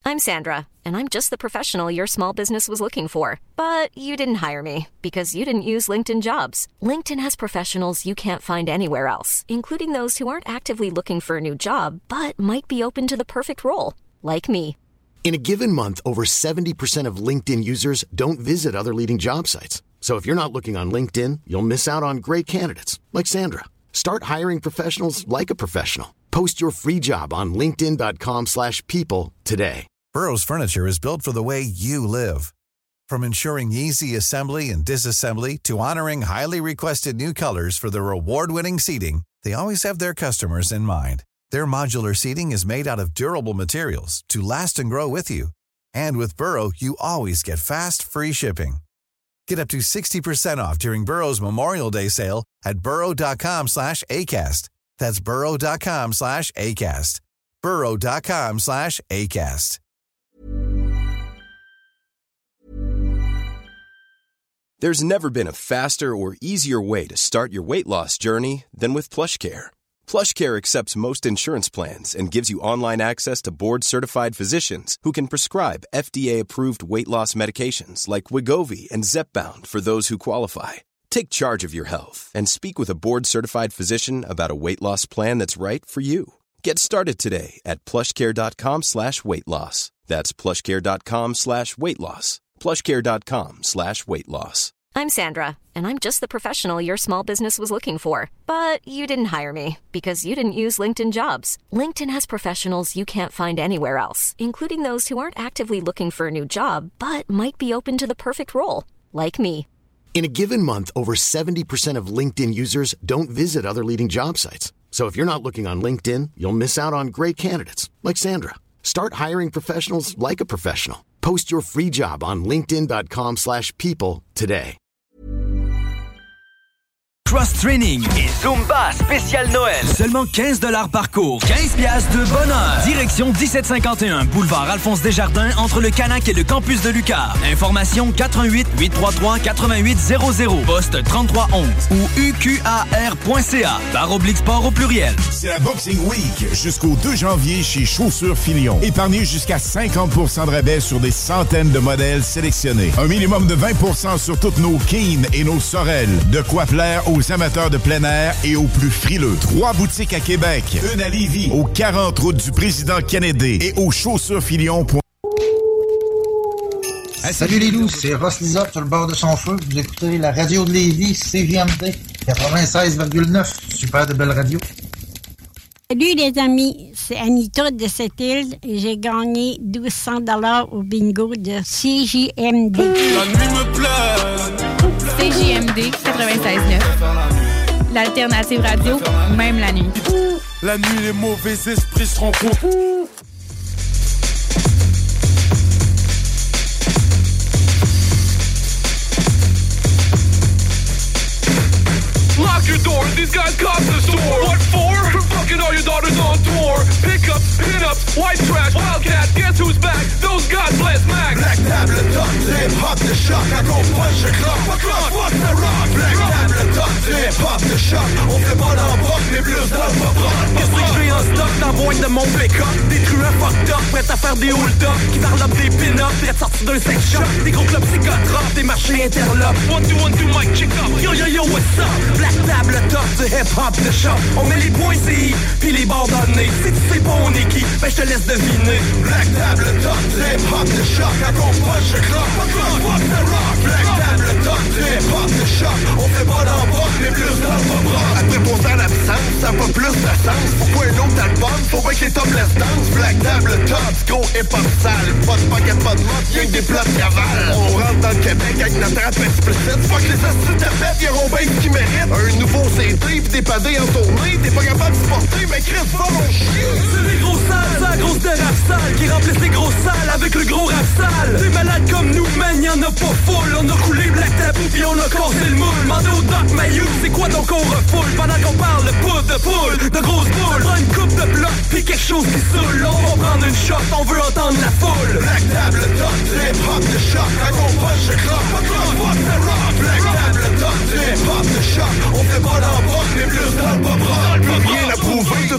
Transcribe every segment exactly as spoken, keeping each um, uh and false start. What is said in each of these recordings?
I'm Sandra, and I'm just the professional your small business was looking for. But you didn't hire me because you didn't use LinkedIn Jobs. LinkedIn has professionals you can't find anywhere else, including those who aren't actively looking for a new job, but might be open to the perfect role, like me. In a given month, over seventy percent of LinkedIn users don't visit other leading job sites. So if you're not looking on LinkedIn, you'll miss out on great candidates, like Sandra. Start hiring professionals like a professional. Post your free job on linkedin.com slash people today. Burrow's furniture is built for the way you live. From ensuring easy assembly and disassembly to honoring highly requested new colors for their award-winning seating, they always have their customers in mind. Their modular seating is made out of durable materials to last and grow with you. And with Burrow, you always get fast, free shipping. Get up to sixty percent off during Burrow's Memorial Day sale at burrow.com slash ACAST. That's burrow.com slash ACAST. burrow.com slash ACAST. There's never been a faster or easier way to start your weight loss journey than with PlushCare. PlushCare accepts most insurance plans and gives you online access to board-certified physicians who can prescribe F D A-approved weight loss medications like Wegovy and Zepbound for those who qualify. Take charge of your health and speak with a board-certified physician about a weight loss plan that's right for you. Get started today at plushcare.com slash weight loss. That's plushcare.com slash weight loss. plushcare.com slash weight loss. I'm Sandra, and I'm just the professional your small business was looking for. But you didn't hire me because you didn't use LinkedIn Jobs. LinkedIn has professionals you can't find anywhere else, including those who aren't actively looking for a new job, but might be open to the perfect role, like me. In a given month, over seventy percent of LinkedIn users don't visit other leading job sites. So if you're not looking on LinkedIn, you'll miss out on great candidates, like Sandra. Start hiring professionals like a professional. Post your free job on linkedin.com slash people today. Cross Training et Zumba spécial Noël. Seulement quinze dollars par cours. quinze piastres de bonheur. Direction dix-sept cinquante et un boulevard Alphonse Desjardins entre le Canac et le campus de l'U Q A M. Information quatre un huit, huit trois trois, huit huit zéro zéro. Poste trente-trois onze ou u q a r point c a. Barre oblique sport au pluriel. C'est la Boxing Week jusqu'au deux janvier chez Chaussures Filion. Épargnez jusqu'à cinquante pour cent de rabais sur des centaines de modèles sélectionnés. Un minimum de vingt pour cent sur toutes nos Keen et nos Sorel. De quoi plaire aux amateurs de plein air et aux plus frileux. Trois boutiques à Québec, une à Lévis, aux quarante route du président Kennedy et aux chaussures Filion. Hey, salut les loups, c'est Ross Lisotte sur le bord de son feu. Vous écoutez la radio de Lévis, C J M D quatre-vingt-seize virgule neuf. Super de belle radio. Salut les amis, c'est Anita de cette île et j'ai gagné douze cents dollars au bingo de C J M D. La nuit me plaît. C J M D quatre-vingt-seize neuf. L'alternative radio, même la nuit. La nuit, les mauvais esprits se rencontrent. Lock your door, these guys cost the store. What for? For fucking all your daughters on tour. Pickups, pin-ups, white trash, wildcat, guess who's back? Those God bless Mac. Black table top, hip-hop de choc. À gros punch et clock, fuck rock, fuck the rock. Black table top, hip-hop de choc. On fait pas d'embroc, mais plus dans le pop-rock. Qu'est-ce que j'ai en stock dans boîte de mon pick-up? Des truands fucked up, prêts à faire des hold-up. Qui varlopent des pin-ups, prêts à sortir d'un sex shop. Des gros clubs psychotropes, des marchés interlopes. One, two, one, two, mic, check up. Yo, yo, yo, what's up? Black table top, du hip-hop de choc. On met les points C I, pis les bords dans le nez. Si tu sais pas on est qui, ben je te laisse deviner. Black table top, du hip-hop de choc. À gros punch et clock, fuck rock, fuck the rock. Black table top, du hip-hop de choc. On fait pas d'embroc, mais plus dans le pop-rock. Après pour faire l'absence, ça n'a pas plus de sens. Pourquoi un autre album? Faut pas que les topless dance. Black table top, gros hip-hop sale. Pas de baguette, pas de mode, y'a que des plats de cavale. On rentre dans le Québec avec notre rap explicite. Fuck les astuces de fête, y'auront bien ce qu'ils méritent. Un nouveau C D pis des padés en tournée. T'es pas capable de supporter, mais Chris, va mon chien. C'est les gros sales, c'est la grosse de rap sale qui remplissent les gros salles avec le gros rap sale. Des malades comme nous, man, y'en a pas full. On a coulé Black Tabou pis on a cassé le moule. Mandé au Doc Mayou, c'est quoi donc on refoule? Pendant qu'on parle de poudre de poule, de grosses boules. Prends une coupe de bloc pis quelque chose qui saoule. On va prendre une shot, on veut entendre la foule. Black table top, hip-hop de choc. À gros punch et clock, fuck rock, fuck the rock. Black table top, hip-hop de choc. On fait pas d'embroc, mais plus dans le pop rock. Rien à prouver, tout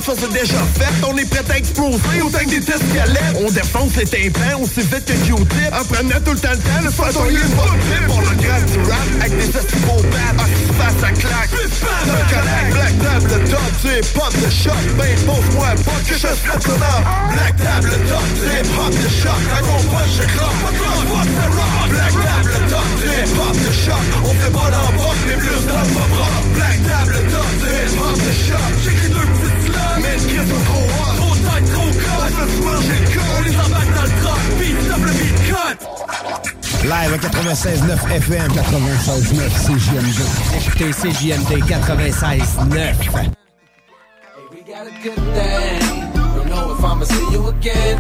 tout ça c'est déjà fait. On est prêt à exploser autant que des tests squelettes. On défonce les tympans aussi vite que Q-tip. En prenant tout le temps le temps, le façon il est pas vite. Pour le grand du rap, avec des festivals bad. Ah, si face à claque. Le connect, Black Table, le top, tu es pop de choc. Ben, pose-moi pas que je serais sonore. Black Table, le top, tu es pop de choc. Quand on punch, je croque. Black Table, le top, tu es pop de choc. On fait pas d'embarque, mais plus dans le pop rock. Black Table, le top, tu es pop de choc. J'écris deux petites slams, mais le cris sont trop hot. Trop tête, trop corps, on fait se manger le corps. On les embarque dans le troc, beat, tape le beat, cut. Live à quatre-vingt-seize neuf F M. quatre-vingt-seize neuf C J M D. Écoutez C J M D quatre-vingt-seize neuf. Hey, we got a good thing. Don't know if I'ma see you again.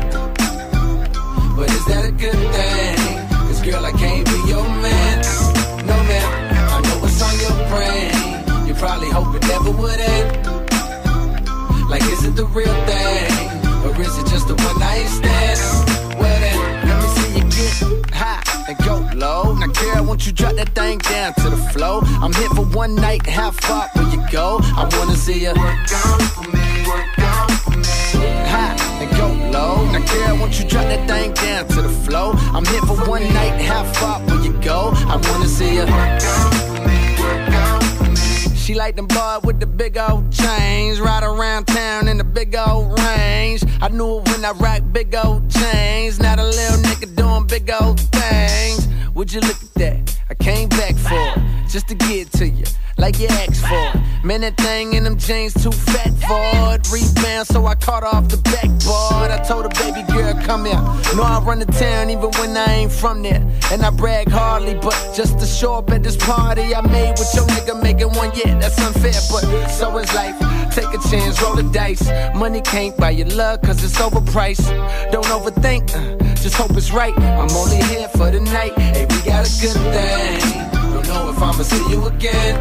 But is that a good thing? Cause girl, I can't be your man. No man, I know what's on your brain. You probably hope it never would end. Like, is it the real thing? Or is it just a one night stand? Well then, let me see you get high and go low. Now girl, won't you drop that thing down to the floor? I'm here for one night, how far will you go? I wanna see you work out for me, work out for me. High and go low. Now girl, won't you drop that thing down to the floor? I'm here for one night, how far will you go? I wanna see you work out for me, work out for me. She like them boys with the big old chains, ride around town in the big old range. I knew it when I rock big old chains. Now the little nigga doing big old things. Would you look at that? I came back for it, just to get to you, like you asked for. Man, that thing in them jeans too fat for it. Rebound, so I caught off the backboard. I told her, baby girl, come here. Know I run the town even when I ain't from there. And I brag hardly, but just to show up at this party I made with your nigga making one, yeah, that's unfair, but so is life. Take a chance, roll the dice. Money can't buy your love, cause it's overpriced. Don't overthink, uh, just hope it's right. I'm only here for the night. Hey, we got a good thing. Don't know if I'ma see you again.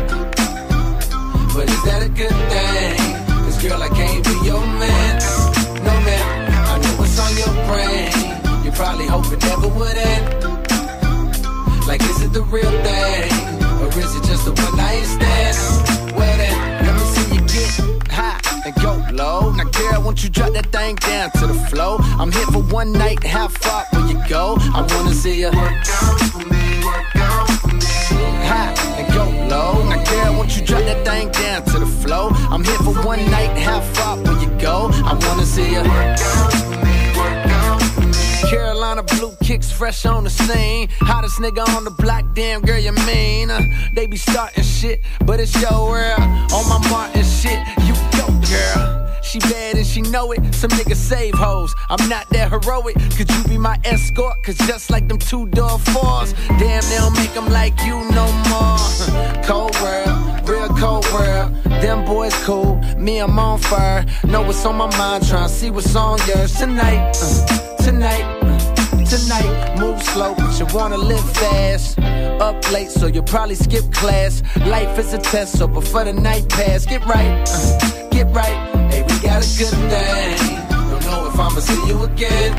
But is that a good thing? Cause girl, I can't be your man. No man, I know what's on your brain. You probably hope it never would end. Like, is it the real thing? Or is it just a one night stand? Well then, let me see you get high and go low. Now girl, won't you drop that thing down to the floor? I'm here for one night, how far will you go? I wanna see you work out for me, work out for me. High and go low. Now girl, won't you drop that thing down to the floor? I'm here for one night, how far will you go? I wanna see you work out for me, work out for me. Carolina blue kicks fresh on the scene. Hottest nigga on the block, damn girl, you mean? Uh, they be starting shit, but it's your world. On my Martin shit, you go, girl. She bad and she know it. Some niggas save hoes. I'm not that heroic. Could you be my escort? Cause just like them two-door fours, damn, they don't make them like you no more. Cold world, real cold world. Them boys cool, me I'm on fire. Know what's on my mind, tryna see what's on yours tonight. Uh, tonight, uh, tonight. Move slow, but you wanna live fast. Up late, so you'll probably skip class. Life is a test, so before the night pass, get right, uh, get right. Hey, we got a good thing. Don't know if I'ma see you again.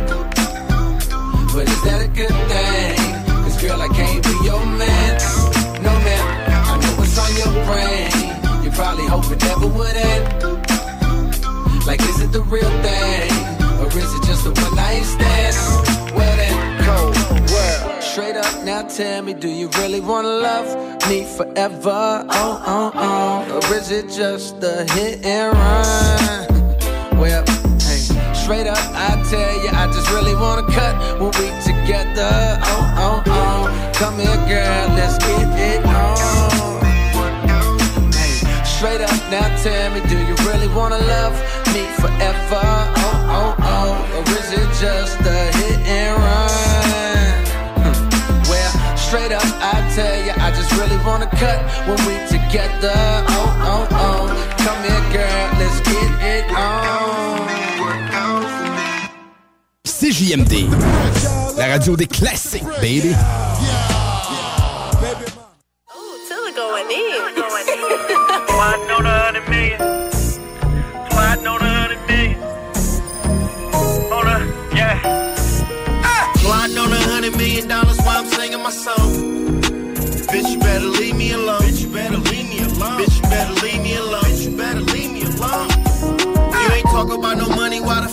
But is that a good thing? Cause girl, I can't be your man. No man, I know what's on your brain. You probably hope it never would end. Like, is it the real thing? Or is it just a one night stand? Well then, cold world. Straight up, now tell me, do you really wanna love me forever? Oh, oh, oh. Or is it just a hit and run? Well, hey, straight up, I tell you, I just really wanna cut when we together. Oh, oh, oh. Come here, girl, let's get it on. Hey, straight up, now tell me, do you really wanna love me forever? Oh, oh, oh. Or is it just a hit and run? Well, straight up, I tell you, I just really wanna cut when we together. Oh, oh, oh. Come here, girl, let's get it on. C J M D, la radio des classiques, baby. Tilla going in. Going in. Sliding on a hundred million. Sliding on a hundred million. On a, yeah. Ah! Sliding on a hundred million dollars while I'm singing my song. Bitch, you better leave me alone. Bitch, you better leave me alone. Bitch, you better leave me alone. Bitch, you better leave me alone. You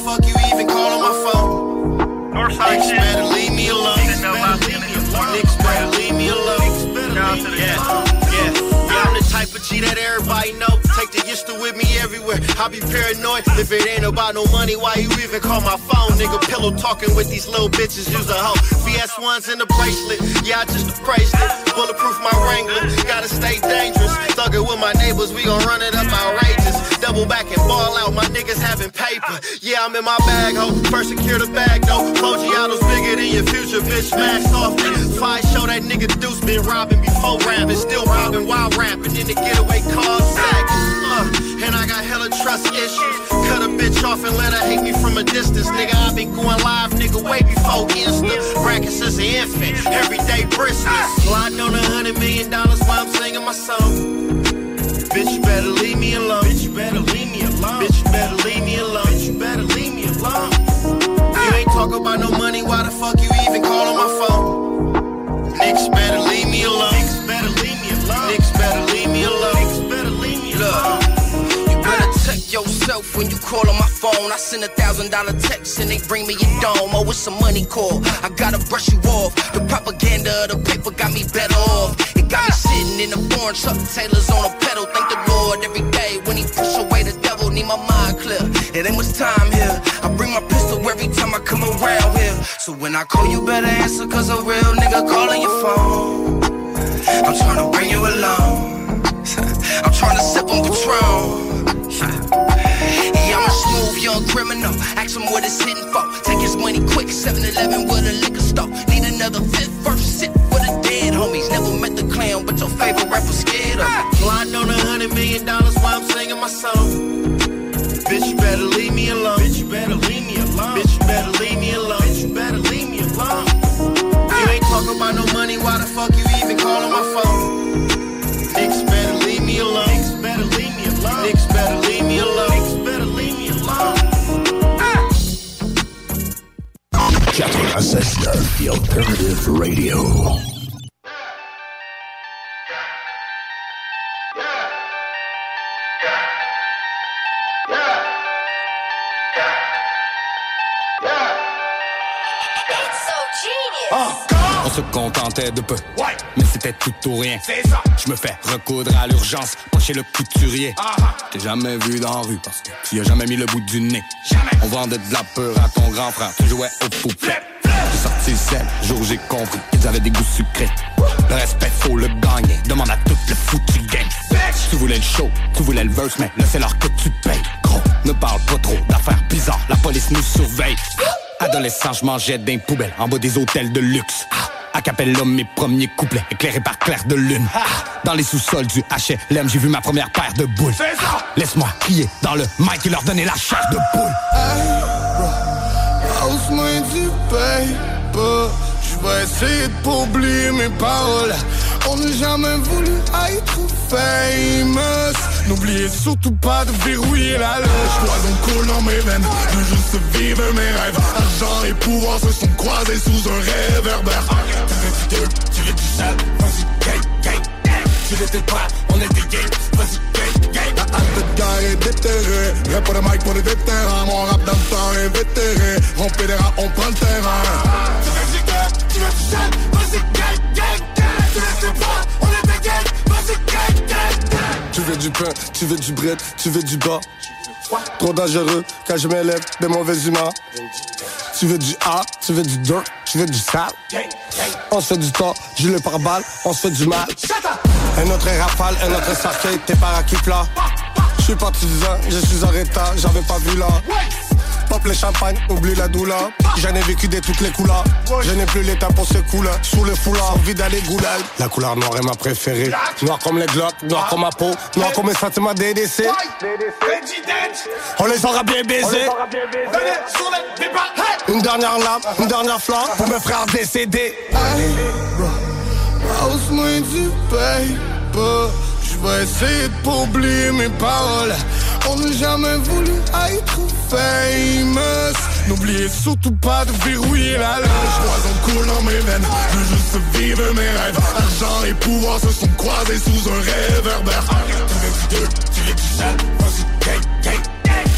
fuck you even call on my phone? Niggas better leave me alone. Niggas better leave me alone. Yeah, yeah. Yeah, I'm the type of G that everybody know. Take the Yista with me everywhere. I be paranoid. If it ain't about no money, why you even call my phone? Nigga, pillow talking with these little bitches. Use a hoe. V S ones in the bracelet. Yeah, I just appraised it. Bulletproof my Wrangler. Gotta stay dangerous. Thuggin' with my neighbors. We gon' run it up outrageous. Double back and ball out. My niggas having paper. Yeah, I'm in my bag, ho. First secure the bag, though. Foggiato's bigger than your future, bitch. Mask off. Five show that nigga Deuce been robbing before rapping. Still robbing while rapping. In the getaway car sagging. Uh, and I got hella trust issues. Cut a bitch off and let her hate me from a distance. Nigga, I been going live, nigga, way before Insta. Bracket since an infant, everyday brisket. Sliding on a hundred million dollars while I'm singing my song. Bitch, you better leave me alone. Bitch, you better leave me alone. Bitch, you better leave me alone. Bitch, you better leave me alone. You ain't talk about no money, why the fuck you even call on my phone? Niggas better leave me alone. Niggas better leave me alone. Niggas better leave me alone. Niggas better leave me alone. You better check yourself when you call on my phone. I send a thousand dollar text and they bring me a dome. Oh, it's a money call. I gotta brush you off. The propaganda of the paper got me better off. It got me sitting in a foreign truck, Taylor's on a pedal. Thank the Lord every day when he push away the devil. Need my mind clear. It ain't much time here. I bring my pistol every time I come around here. So when I call, you better answer, cause a real nigga calling your phone. I'm trying to bring you along. I'm trying to sip on Patron. Yeah, I'm a smooth young criminal. Ask him what it's hitting for. Take his money quick, seven eleven with a liquor store. Need another fifth first sit for the dead homies. Never met the clown, but your favorite rapper scared of me. Flying on a hundred million dollars while I'm singing my song. Bitch, you better leave me alone. Bitch, you better leave me alone. Bitch, you better leave me alone. Bitch, you better leave me alone. You ain't talking about no money, why the fuck you even call on my phone? Niggas better leave me alone. Niggas better leave me alone. Niggas better leave me alone. Niggas better leave me alone. quatre-vingt-seize neuf, The Alternative Radio. On se contentait de peu, ouais. Mais c'était tout ou rien. Je me fais recoudre à l'urgence, pas chez le couturier. Uh-huh. T'ai jamais vu dans la rue parce que tu as jamais mis le bout du nez. Jamais. On vendait de la peur à ton grand frère, tu jouais au poupée. J'ai sorti le sel, jour j'ai compris qu'ils avaient des goûts sucrés. Le respect faut le gagner, demande à tout le foutu gang. Tu voulais le show, tu voulais le verse, mais là c'est l'heure que tu payes. Gros, ne parle pas trop d'affaires bizarres, la police nous surveille. Adolescent, je mangeais d'un poubelle en bas des hôtels de luxe. A cappella, mes premiers couplets éclairés par clair de lune. Dans les sous-sols du H et M, j'ai vu ma première paire de boules. Laisse-moi crier dans le mic et leur donner la chair de poule. Hey, bro, hausse-moi du paper. J'vais essayer de pas oublier mes paroles. On n'a jamais voulu être famous. N'oubliez surtout pas de verrouiller la loge. Poison coule dans mes veines, de juste vivre mes rêves. Argent et pouvoir se sont croisés sous un réverbère. Tu veux du deux, tu veux du sale, vas-y, gang, gang. Tu l'étais pas, on était gay, vas-y, gang, gang. La hâte de guerre est déterrée. Rap pour le mic pour les vétérans. Mon rap dans le temps est vétéré. On fédéra, on prend le terrain. Tu veux du deux, tu veux du sale, vas-y, gang, gang, gang. Tu l'étais pas, on était gay, vas-y, gang, gang, gang. Tu veux du pain, tu veux du bread, tu veux du bas. Trop dangereux quand je m'élève de mauvaises humeurs. Tu veux du A, tu veux du dirt, tu veux du sale. On se fait du temps, du le pare-balles, on se fait du mal. Un autre rafale, un autre cercueil, t'es parakeet là. Je suis partisan, je suis en retard, j'avais pas vu là. Pop le champagne, oublie la douleur. J'en ai vécu de toutes les couleurs. Je n'ai plus l'état pour ce coup-là. Sous le foulard, envie d'aller goulag. La couleur noire est ma préférée. Noir comme les glocks, noir comme ma peau. Noir comme mes sentiments D D C. On les aura bien baisés. Une dernière lame, une dernière flamme pour mes frères décédés. Hey, bro, hausse-moi du paper. J'vais essayer de pas oublier mes paroles. On n'a jamais voulu être famous. N'oubliez surtout pas de verrouiller la loge. Poison coule dans mes veines, je veux juste vivre mes rêves. Argent et pouvoir se sont croisés sous un réverbère. Tu veux du deux, tu veux du sale, vas-y, gang, gang.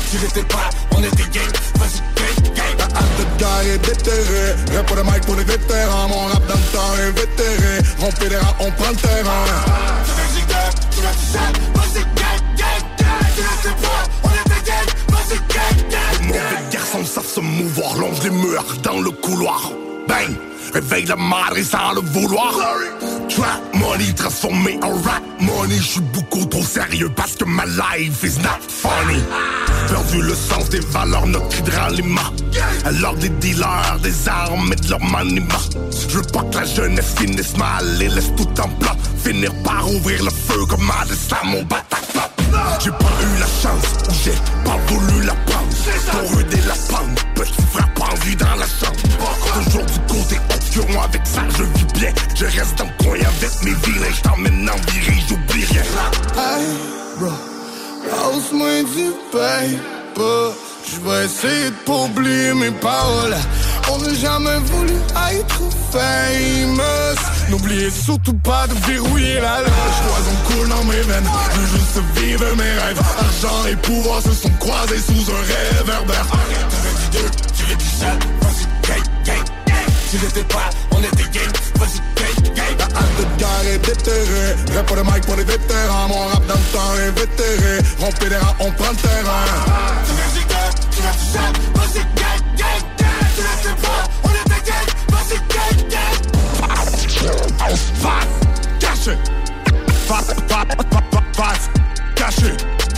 Tu n'étais pas, on était gay. Vas-y, gay, gay. La hâte de gars est déterré. Rap pour le mic pour les vétérans. Mon rap dans le temps est vétéré. On fait des rats, on prend le terrain. Tu veux du gay, tu veux du sale. Vas-y, gay, gay, gay. Tu n'étais pas, on était gay. Vas-y, gay, gay. Les mauvais garçons savent se mouvoir. Longe les murs dans le couloir. Bang! Réveille la madre sans le vouloir. Trap money transformé en rap money. J'suis beaucoup trop sérieux parce que ma life is not funny. Perdu le sens des valeurs, notre cri de ralliement. Alors des dealers, des armes et de leur maniement. J'veux pas que la jeunesse finisse mal et laisse tout en plat. Finir par ouvrir le feu comme un destin, mon Bataclan. J'ai pas eu la chance ou j'ai pas voulu la prendre. Pour ruder la pente, petit frère pendu dans la chambre. Toujours du côté obscur, avec ça je vis bien. Je reste dans le coin avec mes vilains. J't'emmène en virée, j'oublie rien. Hey bro, lance-moi du paper. J'vais essayer de pas oublier mes paroles. On n'a jamais voulu être famous. N'oubliez surtout pas de verrouiller la loge. Poison coule dans mes veines, je veux juste vivre mes rêves. Argent et pouvoir se sont croisés sous un réverbère. Arrête, tu veux du deux, tu veux du sale. Vas-y, gay, gay, gay. Tu n'étais pas, on était gay. Vas-y, gay, gay. La hâte de gare est déterrée. Rap pour le mic pour les vétérans. Mon rap dans le temps est vétéré. On fait des rats, on prend le terrain. Tu veux du deux, tu veux du sale. Vas-y, gay, gay, gay. Tu n'étais pas, on était gay. Vas-y, gay, gay. Face, caché. Face, face, caché.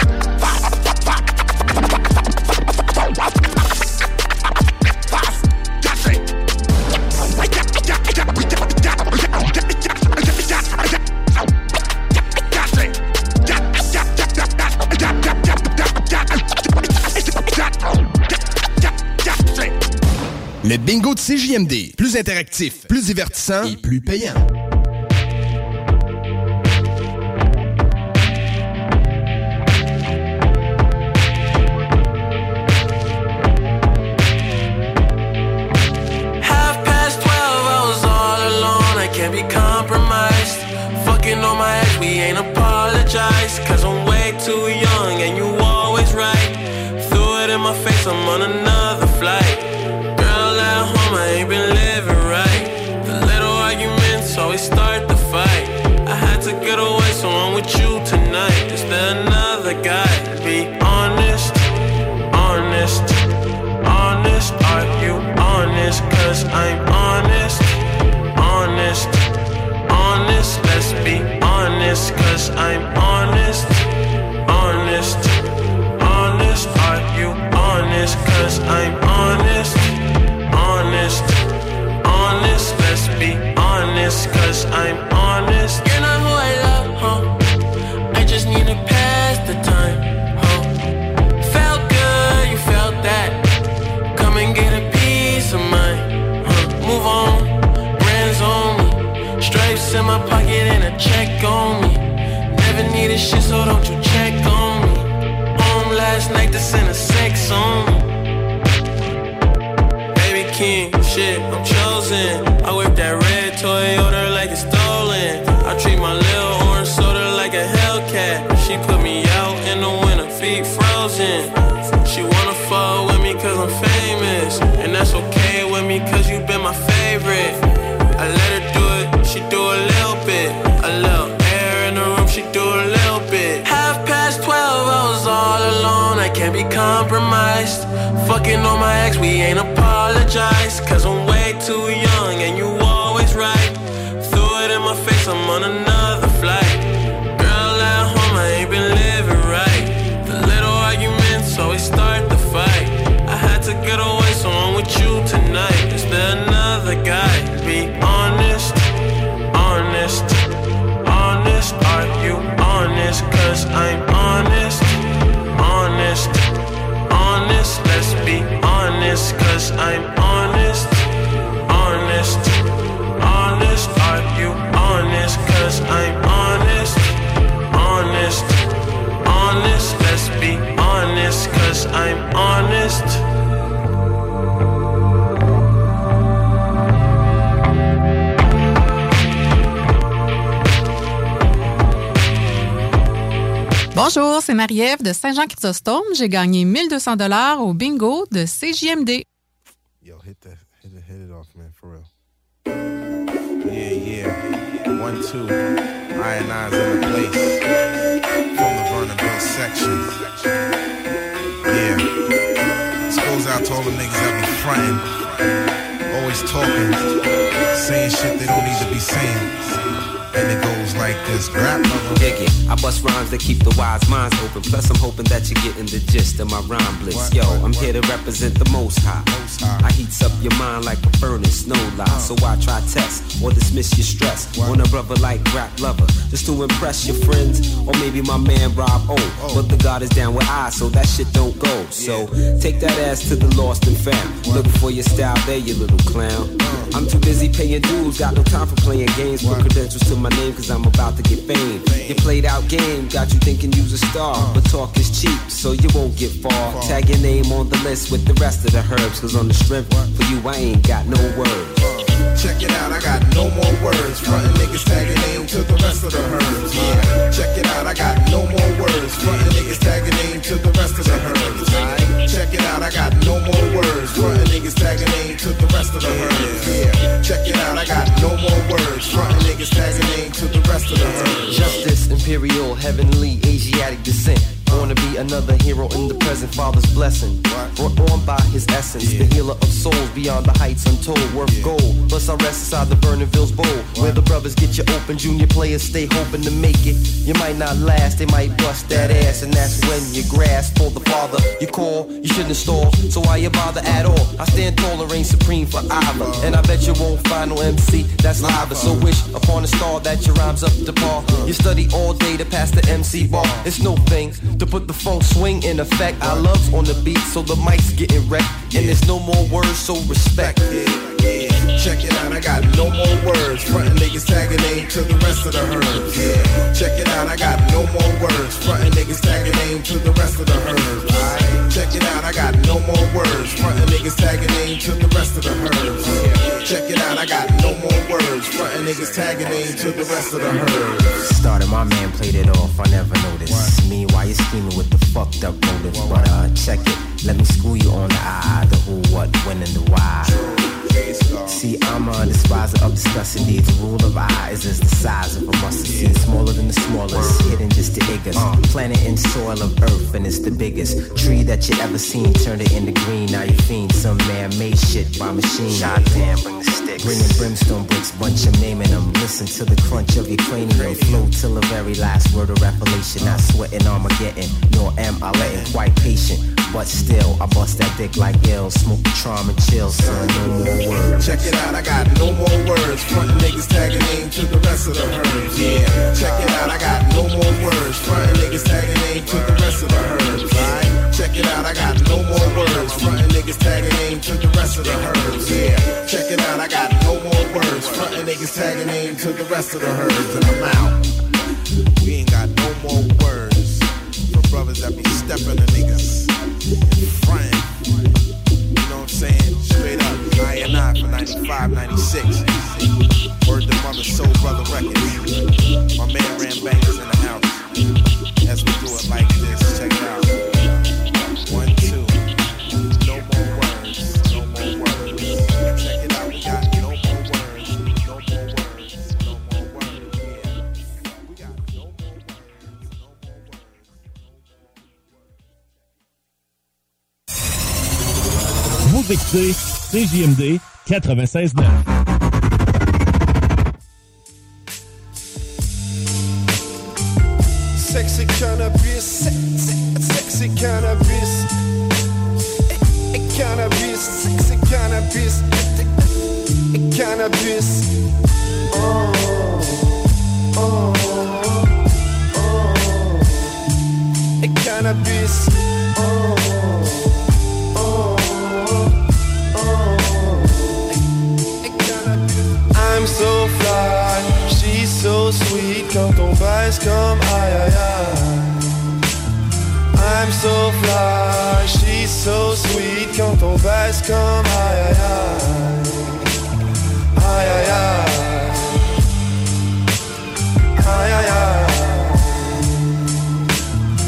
Le bingo de C J M D. Plus interactif, plus divertissant et plus payant. Half past twelve, I was all alone. I can't be compromised. Fucking on my ex, we ain't apologize. Cause I'm way too young and you always right. Threw it in my face, I'm on another flight. At home, I ain't been living right. The little arguments always start the fight. I had to get away, so I'm with you tonight. Is there another guy? Be honest, honest, honest. Are you honest? Cause I'm honest, honest, honest. Let's be honest, cause I'm honest, honest, honest. Are you honest? Cause I'm honest. Honest, honest, let's be honest, cause I'm honest. You're not who I love, huh? I just need to pass the time, huh? Felt good, you felt that. Come and get a piece of mine, huh? Move on, brands on me. Stripes in my pocket and a check on me. Never needed shit, so don't you check on me. Home last night to send a sex on me. King, shit, I'm chosen. I whip that red Toyota like it's stolen. I treat my little orange soda like a Hellcat. She put me out in the winter, feet frozen. She wanna fuck with me cause I'm famous. And that's okay with me cause you been my favorite. I let her do it, she do a little bit. A little air in the room, she do a little bit. Half past twelve, I was all alone. I can't be compromised. Fucking on my ex, we ain't apologize. Cause I'm way too young and you always right. Threw it in my face, I'm on another flight. Girl at home, I ain't been living right. The little arguments always start the fight. I had to get away, so I'm with you tonight. Is there another guy? Be honest, honest, honest. Are you honest? Cause I'm honest, honest, honest. Let's be honest, cause I'm honest, honest, honest. Are you honest? Cause Bonjour, c'est Marie-Ève de Saint-Jean-Chrysostome. J'ai gagné mille deux cents dollars au bingo de C J M D. Yo, hit that, hit it, hit it off, man, for real. Yeah, yeah. One, two. Ionize in the place. From the Vernonville section. Yeah. This goes out to all the niggas that be frontin'. Always talking. Saying shit they don't need to be saying. And it goes like this, rap lover. Dig it. I bust rhymes that keep the wise minds open. Plus I'm hoping that you're getting the gist of my rhyme blitz. What, Yo, what, I'm what? Here to represent the most high. most high. I heats up your mind like a furnace, no lie. Uh. So I try test or dismiss your stress what? On a brother like rap lover, just to impress your friends or maybe my man Rob O. Oh. But the God is down with I, so that shit don't go. Yeah. So take that ass to the lost and found. What? Looking for your style there, you little clown. Uh. I'm too busy paying dues, got no time for playing games. Put credentials to my name cause I'm about to get fame. Your played out game got you thinking you's a star, but talk is cheap so you won't get far. Tag your name on the list with the rest of the herbs, cause on the strip for you I ain't got no words. Check it out, I got no more words. Frontin' niggas tagging name to the rest of the herbs. Yeah. Check it out, I got no more words. Frontin' niggas tagging name to the rest of the herbs. Right. Check it out, I got no more words. Frontin' niggas tagging name to the rest of the herbs. Yeah. Check it out, I got no more words. Frontin' niggas tagging name to the rest of the herbs. Justice, imperial, heavenly, Asiatic descent. Wanna be another hero in the present, Father's blessing. Brought on by his essence, yeah. The healer of souls beyond the heights untold, worth yeah. gold. Plus I rest inside the Vernonville's bowl, what? Where the brothers get you open, junior players stay hoping to make it. You might not last, they might bust that ass, and that's when you grasp for the Father. You call, you shouldn't stall, so why you bother at all? I stand tall and reign supreme forever, and I bet you won't find no M C that's live. So wish upon a star that your rhymes up to par. You study all day to pass the M C bar. It's no thing to put the funk swing in effect. I love's on the beat, so the mic's getting wrecked. And there's no more words, so respect. Yeah, yeah. Check it out, I got no more words. Frontin' niggas tagging name to the rest of the herbs. Yeah. Check it out, I got no more words. Frontin' niggas tagging name to the rest of the herbs. Right. Check it out, I got no more words. Frontin' niggas tagging name to the rest of the herbs. Yeah. Check it out, I got no more words. Frontin' niggas tagging name to the rest of the herbs. Started, my man played it off, I never noticed. What? Meanwhile, you're scheming with the fucked up motives. But uh, check it, let me school you on the I, the who, what, when, and the why. See, I'm a despiser of discussing these. The rule of I is as the size of a mustard seed, smaller than the smallest, hidden just the biggest. Planet and soil of earth, and it's the biggest tree that you ever seen. Turned it into green, now you fiend some man-made shit by machine. Goddamn, bring the sticks. Bringing brimstone bricks, bunch of naming them. Listen to the crunch of your cranium. Flow till the very last word of revelation. Not sweating Armageddon, nor am I letting quite patient. But still, I bust that dick like ill. Smoke Patron and chill, son, no more words. Check it out, I got no more words. Frontin' niggas tagging name to the rest of the herbs. Yeah, check it out, I got no more words. Frontin' niggas tagging name to the rest of the herbs. Right? Check it out, I got no more words. Frontin' niggas tagging name to the rest of the herbs. Yeah, check it out, I got no more words. Frontin' niggas tagging name to the rest of the herbs. And I'm out. We ain't got no more words for brothers that be stepping the niggas. Friend, you know what I'm saying? Straight up, I and I for ninety-five, ninety-six. Word to Mother Soul Brother Records. My man Ram Bangers in the house. As we do it like this, check it out. One, two. No more words, no more words. Check it out, we got no more words, no more words, no more words. Yeah, we got no more words, no more words. Vous écoutez C J M D quatre-vingt-seize neuf. Sexy cannabis, sexy cannabis, cannabis, sexy cannabis, cannabis. Oh, oh, oh, cannabis. Oh, oh, oh, cannabis. I'm so fly, she's so sweet. Quand on baisse comme aïe aïe aïe. I'm so fly, she's so sweet. Quand on baisse comme aïe aïe aïe. Aïe aïe aïe. Aïe aïe aïe.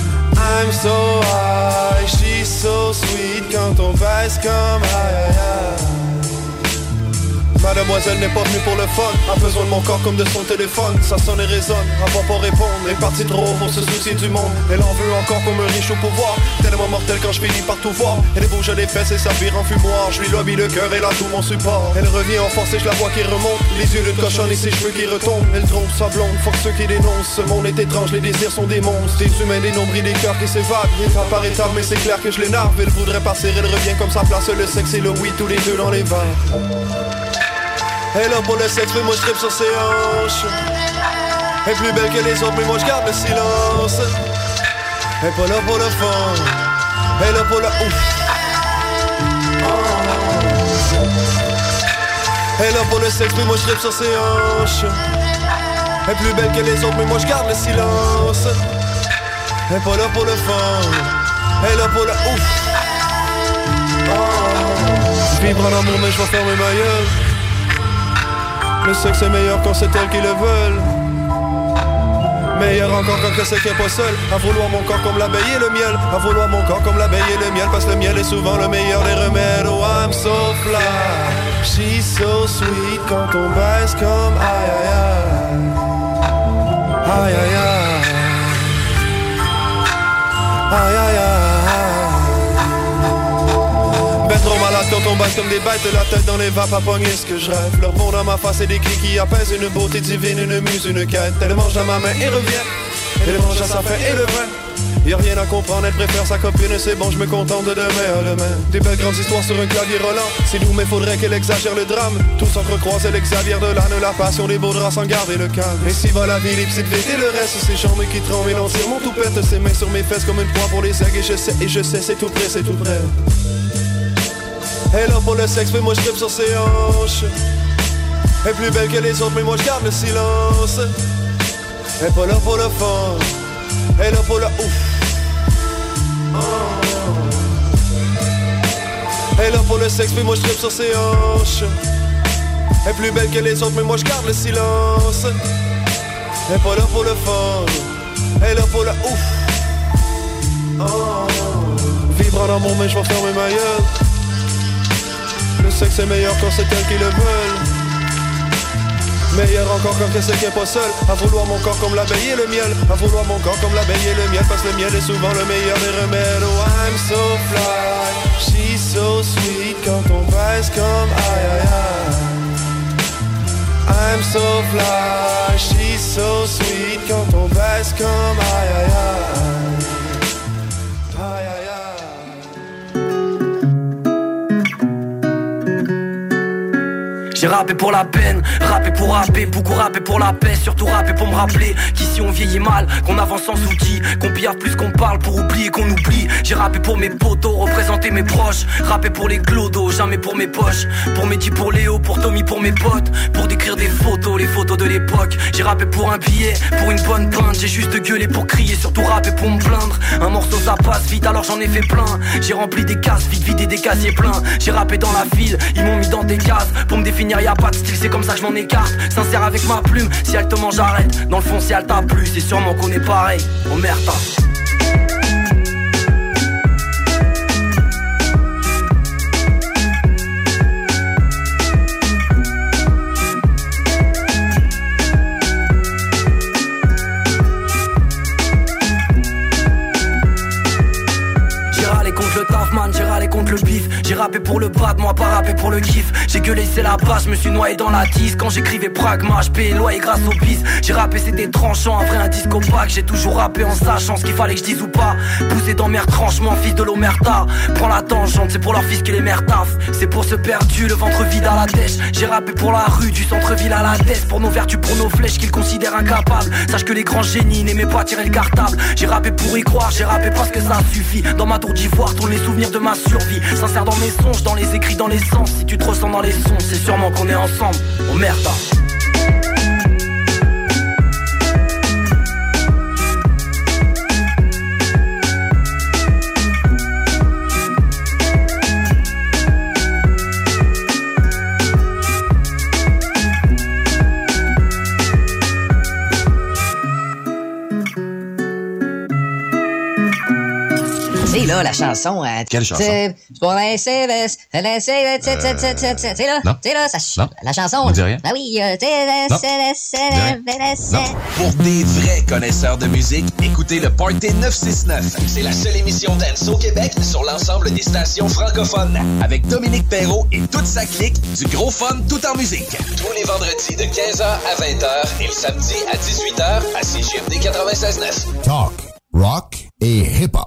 baisse comme aïe aïe aïe. Mademoiselle n'est pas venue pour le fun, a besoin de mon corps comme de son téléphone. Ça sonne et résonne, elle va pas répondre. Est partie trop haut pour se soucier du monde. Elle en veut encore comme un riche au pouvoir. Tellement mortel quand je finis par tout voir. Elle bouge les fesses et ça vire en fumoir. Je lui lobby le cœur et là tout mon support. Elle revient en force et je la vois qui remonte. Les yeux d'une cochonne et ses cheveux qui retombent. Elle trompe sa blonde, fuck ceux qui dénoncent. Ce monde est étrange, les désirs sont des monstres. Des humains, des nombrils, des cœurs qui s'évadent. Étape par étape mais c'est clair que je l'énerve. Elle voudrait passer, elle revient comme sa place. Le sexe et le oui, tous les deux dans les verres. Elle est là pour le sexe, mais moi je tripe sur ses hanches. Elle est plus belle que les autres, mais moi je garde le silence. Elle est pas là pour le fun, elle est là pour le ouf. Elle est là pour le sexe, mais moi je tripe sur ses hanches. Elle est plus belle que les autres, mais moi je garde le silence. Elle est pas là pour le fun, elle est là pour le ouf. Je vibre en amour, mais je vais fermer ma gueule. Le sexe est meilleur quand c'est elles qui le veulent. Meilleur encore quand c'est qu'elle est pas seule. À vouloir mon corps comme l'abeille et le miel. À vouloir mon corps comme l'abeille et le miel. Parce que le miel est souvent le meilleur des remèdes. Oh I'm so fly, she's so sweet. Quand on baisse comme aïe aïe aïe. Aïe aïe aïe. Aïe aïe aïe. Ben trop malade quand on baisse comme des bêtes. La tête dans les vapes à pogner ce que je rêve. Leur fond dans ma face et des cris qui apaisent. Une beauté divine, une muse, une quête. Elle mange dans ma main et revient. Elle mange à sa faim et le vin. Y'a rien à comprendre, elle préfère sa copine. C'est bon, je me contente de demain à demain. Des belles grandes histoires sur un clavier Roland. C'est doux mais faudrait qu'elle exagère le drame. Tout s'entrecroise, elle exagère de l'âne. La passion des beaux draps sans garder le calme. Et si va la vie, les petites vites et le reste. Ces jambes qui tremblent et non tire mon toupette. Ses mains sur mes fesses comme une proie pour les aigues. Et je sais, et je sais, c'est tout près, c'est tout près. Elle est là pour le sexe, mais moi je tripe sur ses hanches. Elle est plus belle que les autres, mais moi je garde le silence. Elle est pas là pour le fun, elle est là pour le ouf. Elle est là pour le sexe, mais moi je tripe sur ses hanches. Elle est plus belle que les autres, mais moi je garde le silence. Elle est pas là pour le fun, elle est là pour le ouf. Vibre en amour, mais je vais fermer ma gueule. Le sexe est meilleur quand c'est elles qui le veulent. Meilleur encore quand c'est qu'elle est pas seule. À vouloir mon corps comme l'abeille et le miel. À vouloir mon corps comme l'abeille et le miel. Parce que le miel est souvent le meilleur des remèdes. Oh I'm so fly, she's so sweet. Quand on baisse comme aïe aïe aïe. I'm so fly, she's so sweet. Quand on baisse comme aïe aïe aïe. Aïe aïe aïe. J'ai rappé pour la peine, rappé pour rapper, beaucoup rappé pour la paix, surtout rappé pour me rappeler qu'ici on vieillit mal, qu'on avance sans outils, qu'on pille plus qu'on parle pour oublier qu'on oublie. J'ai rappé pour mes potos, représenter mes proches, rappé pour les clodos, jamais pour mes poches, pour Mehdi, pour Léo, pour Tommy, pour mes potes, pour décrire des photos, les photos de l'époque. J'ai rappé pour un billet, pour une bonne pinte, j'ai juste gueulé pour crier, surtout rappé pour me plaindre. Un morceau ça passe vite, alors j'en ai fait plein. J'ai rempli des cases, vite vidé des casiers pleins. J'ai rappé dans la file, ils m'ont mis dans des cases pour me définir. Y'a pas de style, c'est comme ça que je m'en écarte. Sincère avec ma plume, si elle te mange j'arrête. Dans le fond si elle t'a plu, c'est sûrement qu'on est pareil. Oh merde. J'ai râlé contre le bif, j'ai rappé pour le bad, moi pas rappé pour le kiff. J'ai gueulé c'est la base, je me suis noyé dans la tisse. Quand j'écrivais pragma, je payais loyer grâce au bis. J'ai rappé c'était tranchant, un vrai un disque opaque. J'ai toujours rappé en sachant ce qu'il fallait que je dise ou pas. Poussé dans mes retranchements, fils de l'omerta. Prends la tangente, c'est pour leur fils que les mères taffent. C'est pour ce perdu, le ventre vide à la dèche. J'ai rappé pour la rue, du centre-ville à la tête. Pour nos vertus, pour nos flèches qu'ils considèrent incapables. Sache que les grands génies n'aimaient pas tirer le cartable. J'ai rappé pour y croire, j'ai rappé parce que ça suffit. Dans ma tour d'ivoire, tourne les souvenirs de ma survie. Sincère dans mes songes, dans les écrits, dans les sens. Si tu te ressens dans les sons, c'est sûrement qu'on est ensemble. Oh merde. la chanson. Euh, Quelle chanson? C'est pour la C V S, la C V S, tu sais là, tu sais là, ça, la chanson. Ne dis rien. Ah oui, tu sais, Pour des vrais connaisseurs de musique, écoutez le Party neuf cent soixante-neuf. C'est la seule émission dance au Québec sur l'ensemble des stations francophones. Avec Dominique Perrault et toute sa clique, du gros fun tout en musique. Tous les vendredis de quinze heures à vingt heures et le samedi à dix-huit heures à C G M D quatre-vingt-seize neuf. Talk, rock et hip-hop.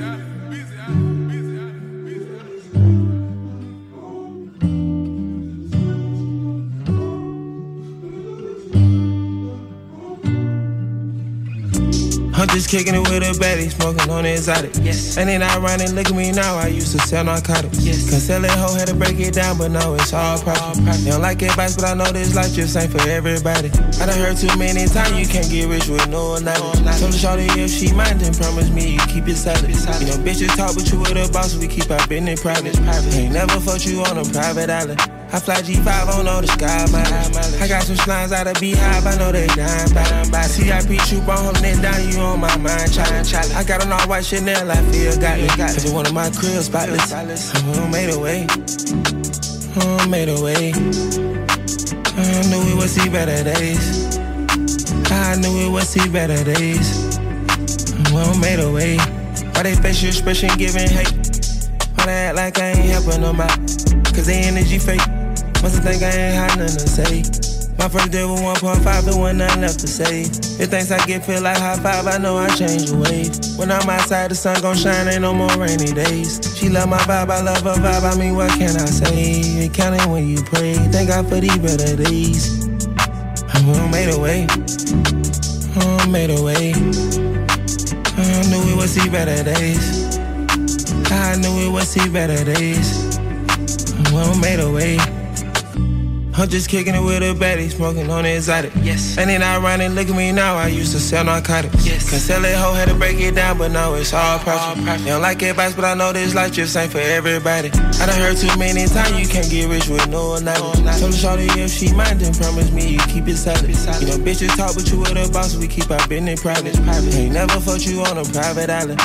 I'm just kicking it with a baddie, smoking on exotic. Yes. And then I run and look at me now, I used to sell narcotics. Yes. Cause sell that hoe had to break it down, but now it's all profit. They don't like advice, but I know this life just ain't for everybody. I done heard too many times you can't get rich with no knowledge. Told the shawty if she mind, then promise me you keep it solid. You know, bitches talk, but you with a boss, we keep our business private. Ain't never fucked you on a private island. I fly G five on all the sky mileage. I got some slimes out of Beehive, I know they dying by. C I P troop, I'm holding it down, you on my mind, challenge. I got on all white Chanel, I feel got me. Cause it's one of my cribs, spotless. I made a way, I made a way. I knew we would see better days. I knew we would see better days. I made a way. Why they facial expression giving hate? Why they act like I ain't helping them out? Cause they energy fake. Must think I ain't had nothing to say. My first deal was one point five, there wasn't nothing left to say. If things I get feel like high five, I know I change the waves. When I'm outside, the sun gon' shine, ain't no more rainy days. She love my vibe, I love her vibe, I mean, what can I say? It counting when you pray, thank God for these better days. I made a way, I made a way. I knew we would see better days. I knew we would see better days. I made a way. I'm just kicking it with a baddie, smoking on exotic. Yes. And then I run and look at me now, I used to sell narcotics. Yes. Cause sell that hoe had to break it down, but now it's all profit. They don't like advice, but I know this life just ain't for everybody. I done heard too many times you can't get rich with no knowledge. Told the shawty if she mind, then promise me you keep it solid. You know, bitches talk, but you with a boss, we keep our business private. Ain't never fucked you on a private island.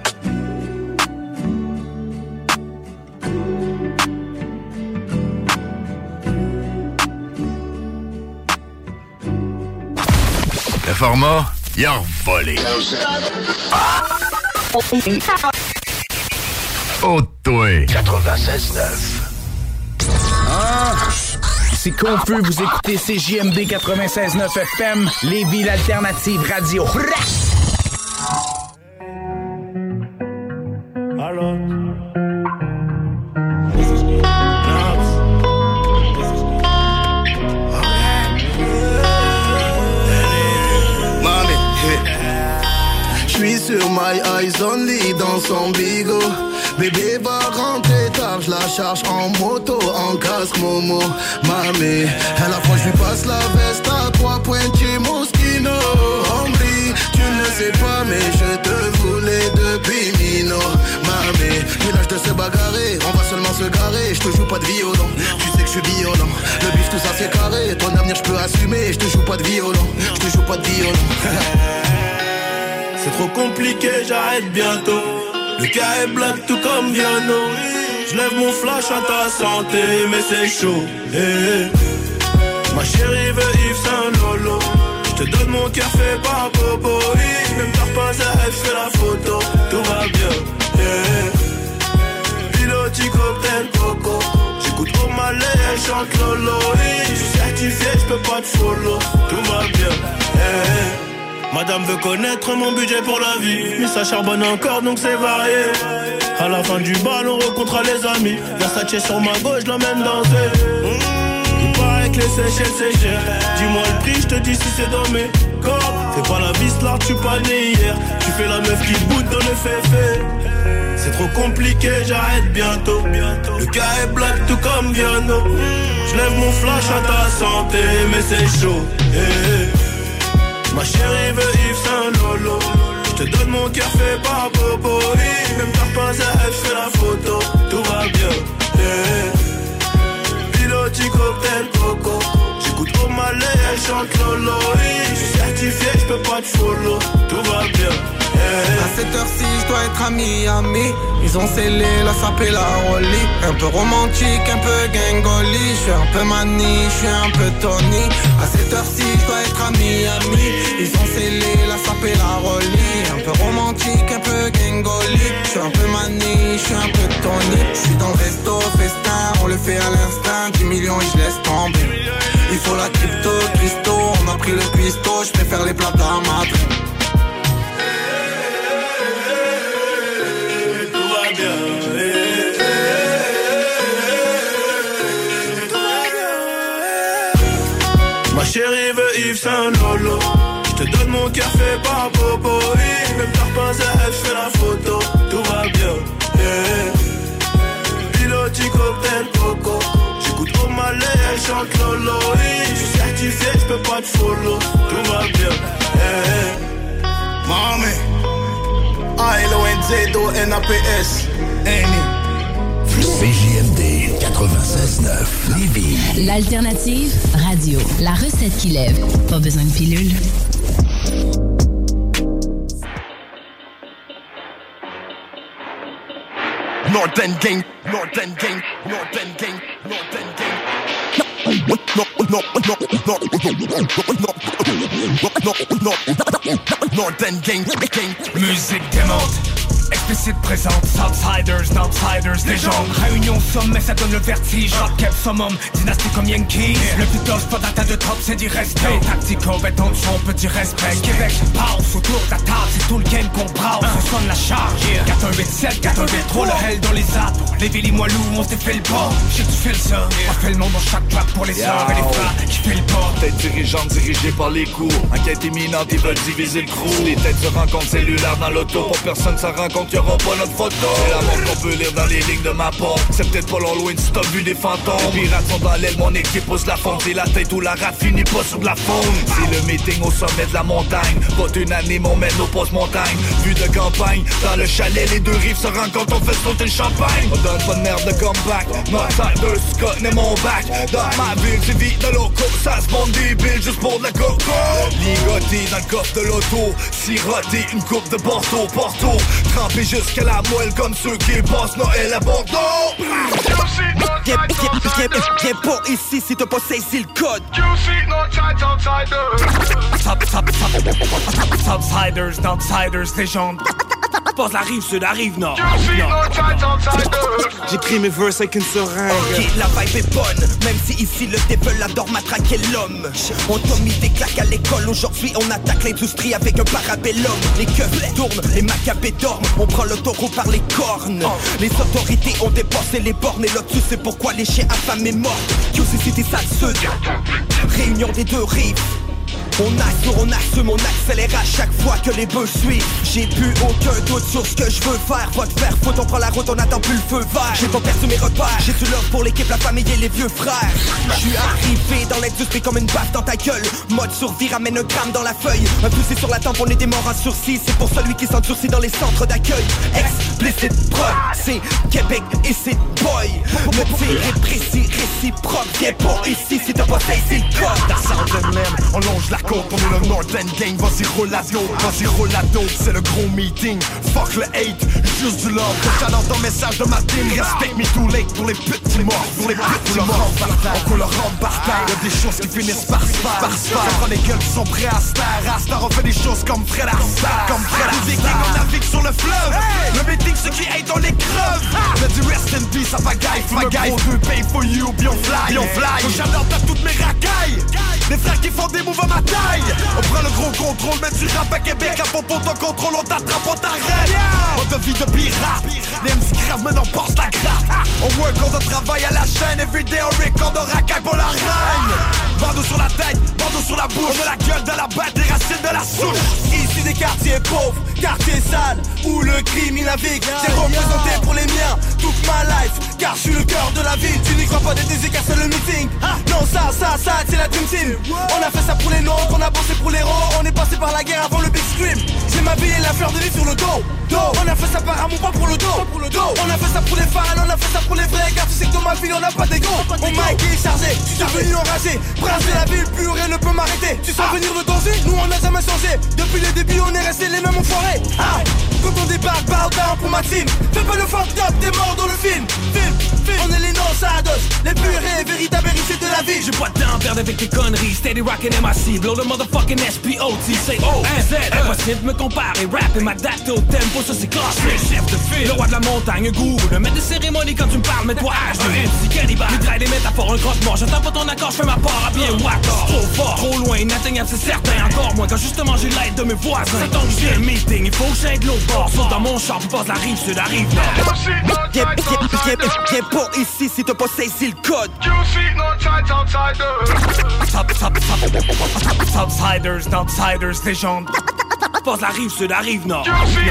Le format, il a volé. Oh, toi. quatre-vingt-seize neuf. Ah, c'est confus, vous écoutez C J M D quatre-vingt-seize neuf F M, Lévis, l'alternative radio. Alors. J'suis sur my eyes only dans son bigot. Bébé va rentrer tard, j'la charge en moto, en casque Momo. Mamé, à la fois j'lui passe la veste à trois pointiers Moschino. Hombre, tu ne sais pas mais je te voulais depuis Mino. Mamé, j'ai l'âge de se bagarrer, on va seulement se garer. J'te joue pas de violon, tu sais que j'suis violent. Le bif tout ça c'est carré, ton avenir j'peux assumer. J'te joue pas de violon, j'te joue pas de violon. C'est trop compliqué, j'arrête bientôt. Le cas est black tout comme Viano. J'lève mon flash à ta santé, mais c'est chaud. Hey, hey. Ma chérie veut Yves Saint Lolo. J'te donne mon cœur fait par Bobo. Même t'as pas à elle fait la photo. Tout va bien. Hey. Piloti cocktail coco. J'écoute au malais, elle chante Lolo. J'suis certifié, j'peux pas te follow. Tout va bien. Hey. Madame veut connaître mon budget pour la vie. Mais ça charbonne encore donc c'est varié. À la fin du bal on rencontrera les amis. Versace sur ma gauche, l'emmène danser. mmh, Il paraît que les Seychelles c'est cher. Dis-moi le prix, je te dis si c'est dans mes corps. Fais pas la vis là, tu pas né hier. Tu fais la meuf qui boude dans le féfé. C'est trop compliqué, j'arrête bientôt. Le cas est black tout comme Viano. J'lève mon flash à ta santé mais c'est chaud. hey, hey. Ma chérie veut Yves Saint Lolo. J'te donne mon cœur fait par Bobo. Même t'as pas à elle fait la photo. Tout va bien. Yeah. Piloti cocktail coco. J'écoute au malais, elle chante Lolo. J'suis certifié, j'peux pas te follow. Tout va bien. Yeah. À cette heure-ci, je dois être à Miami. Ils ont scellé la sape et la rollie. Un peu romantique, un peu gangoli. Je suis un peu mani, je suis un peu Tony. À cette heure-ci, je dois être à Miami. Ils ont scellé la sape et la rollie. Un peu romantique, un peu gangoli. Je suis un peu mani, je suis un peu Tony. Je suis dans le resto, festin, on le fait à l'instinct. dix millions et je laisse tomber. Il faut la crypto, Christo. On a pris le cuistot, je préfère les plats d'Amadou. Ma chérie veut Yves Saint Lolo. J'te donne mon café par popo. Même t'as pas à elle, j'fais la photo. Tout va bien, yeah. Piloti cocktail coco. J'écoute au malais, elle chante Lolo. J'suis certifié, j'peux pas te follow. Tout va bien, yeah. Mami A L O N Z O N A P S Annie C J M D quatre-vingt-seize neuf Lévis. L'alternative radio. La recette qui lève. Pas besoin de pilule. Northern Gang, Northern Gang, Northern Gang, Northern Gang. No, no, no, no, no, Northern Gang, Gang. Musique démente, explicite présente, Outsiders, Outsiders, légende. Réunion sommet, ça donne le vertige. Rap cap summum, dynastie comme Yankees. Le plus tough, pas d'un tas de trop, c'est du respect. Tactico, béton de son, petit respect. Québec, passe autour de la table, c'est tout le game qu'on brasse. On sonne la charge. quatre un huit sept, quatre un huit trois, le hell dans les apps. Les villes, moi loup, on s'est fait le pas. J'ai tu fais le ça. On fait le monde dans chaque track pour les sœurs et les frères qui fait le pas. Tête dirigeante dirigée par les coups. Enquête imminente, ils veulent diviser le crew. Les têtes se rencontrent cellulaires dans l'auto. Pour personne ça rencontre, y'aura pas notre photo. C'est la mort qu'on peut lire dans les lignes de ma porte. C'est peut-être pas l'Halloween si t'as vu des fantômes. Les pirates sont dans l'aile, mon équipe pose la fonte. C'est la tête ou la rate finit pas sur de la faune. C'est le meeting au sommet de la montagne. Pas une année, on mène nos postes montagne. Vue de campagne, dans le chalet, les deux rives se rencontrent, on fait sauter le champagne. On donne pas de merde de comeback. Northsiders, Scott n'est mon back. Dans ma ville, c'est vite de loco. Ça se monte des billes juste pour de la coco. Ligoté dans le coffre de l'auto. Siroté, une coupe de Porto, Porto. Trempé jusqu'à la moelle comme ceux qui passent Noël à Bordeaux. Viens pas ici si t'as pas saisi le code. Outsiders, Outsiders, légende. Passe la rive sud, la rive nord. J'ai pris mes verses avec une seringue. Ok, la vibe est bonne, même si ici le devil adore matraquer l'homme. On t'a mis des claques à l'école, aujourd'hui on attaque l'industrie avec un parabellum. Les keufs tournent, les macabées dorment, on prend l'autoroute par les cornes. Les autorités ont dépassé les bornes et là tu sais pourquoi les chiens affamés morts. Q C City sale sud, réunion des deux rives. On assure, on assume, on accélère à chaque fois que les bœufs suivent. J'ai plus aucun doute sur ce que je veux faire. Va te faire foutre, on prend la route, on attend plus le feu vert. J'ai pas perdu mes repères, j'ai du love pour l'équipe, la famille et les vieux frères. Je suis arrivé dans l'industrie comme une baffe dans ta gueule. Mode survie, ramène un gramme dans la feuille. Un poussé sur la tempe, on est des morts en sursis. C'est pour celui qui s'endurcit dans les centres d'accueil. Explicite prod, c'est Québec et c'est boy. Le tir est précis, réciproque. Viens pas ici si t'as pas saisi le code. La sound de même, on longe la côte, on est le Northern Gang. Vas-y roule la dos, vas-y roule la dos. C'est le gros meeting, fuck le hate, juste du love. J'adore ton message de ma team. Respect me too late pour les petits morts, pour les petits morts. On coule le rentre par terre, y'a des choses qui finissent par se faire. Par se faire, on prend les gueules qui sont prêts à se taire. À se taire, on fait des choses comme Fred Astaire. Comme Fred Astaire. Les vikings, on navigue sur le fleuve. Le meeting, ceux qui hate, on les creve. On dit rest in peace, ça pagaille, pagaille. Deux pay for you, bien fly, bien fly. J'adore t'as toutes mes racailles. Les frères qui font des moves à ma taille. On prend le gros contrôle, mais tu rap à Québec. À propos ton contrôle, on t'attrape, on t'arrête. On te vit de pirate. Les M C crèvent, mais on passe la gratte. On work, on travaille à la chaîne. Everyday, on record, on racaille pour la reine. Bandeau sur la tête, bandeau sur la bouche. On a la gueule de la bête, les racines de la souche. Ici des quartiers pauvres, quartiers sales, où le crime il navigue. J'ai représenté pour les miens toute ma life, car je suis le cœur de la ville. Tu n'y crois pas des désir car c'est le meeting. Non ça, ça, ça, c'est la Dream Team. On a fait ça pour les noirs, on a bossé pour les rangs. On est passé par la guerre avant le big scream. J'ai ma vie et la fleur de vie sur le dos. dos. On a fait ça par amour, pas pour le dos. pour le dos. On a fait ça pour les fans, on a fait ça pour les vrais. Car tu sais que dans ma ville on n'a pas d'égo. Mon mic est chargé, je suis venu enragé. Brasser la ville, plus rien ne peut m'arrêter. Tu sens venir le danger, nous on n'a jamais changé. Depuis le début on est resté les mêmes enfoirés. Ah, quand on débarque, bow down pour ma team. Fais pas le fucked up, t'es mort dans le film. Film, film. On est les non-sados, les purs et véritables héritiers de la vie. J'ai pas de temps, perdre avec tes conneries. Steady rockin' M I C, blow the motherfucking S P O T. Say O, Z, impossible de me comparer. Rap et m'adapter au tempo, ça c'est classe. Je suis chef de file, le roi de la montagne, gourou. Le maître de cérémonie quand tu me parles, mets-toi H de M C cannibale. Mitraille des métaphores, un croque-mort. J'entends pas ton accord, je fais ma part à bien whack. Trop fort, trop loin, inatteignable, c'est certain. Encore moins quand justement j'ai l'aide de mes voisins. Ça tombe, j'ai le meeting, il faut que j'aille de l'autre bord. Saute dans mon char, puis passe la rive sud, la rive nord. Viens pas ici si t'as pas saisi le code. Subsiders, outsiders, légende. Passe la rive sud, la rive nord.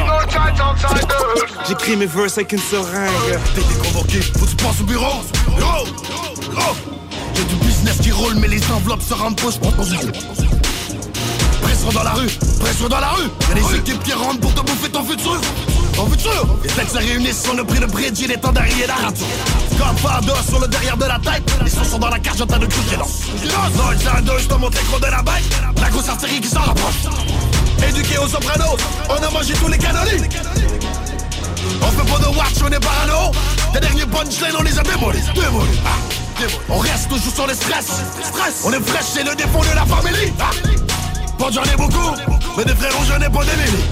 J'écris mes verses avec une seringue. T'es déconvoqué, faut que tu passes au bureau. Bureau, bureau. J'ai du business qui roule, mais les enveloppes se rendent pas, je pense dans une. Pression dans la rue, pression dans la rue. Y'a des équipes qui rentrent pour te bouffer ton futur. Ton futur. Les têtes se réunissent sur le prix de bridge et les tendaries et la radio. Godfather sur le derrière de la tête. Les sons sont dans la carte, j'entends de coups de silence. Northsiders, je te montre l'écran de la bête. La grosse artillerie qui s'en rapproche. Éduqué aux sopranos, on a mangé tous les canolis. On fait pas de watch, on est parano. Les derniers punchlines, on les a démolis. Démolis. Ah. On reste toujours sur le stress. Stress. On est fraîche, c'est le défaut de la famille. Ah. Pas j'en ai beaucoup, mais des frérots j'en ai pas des milliers.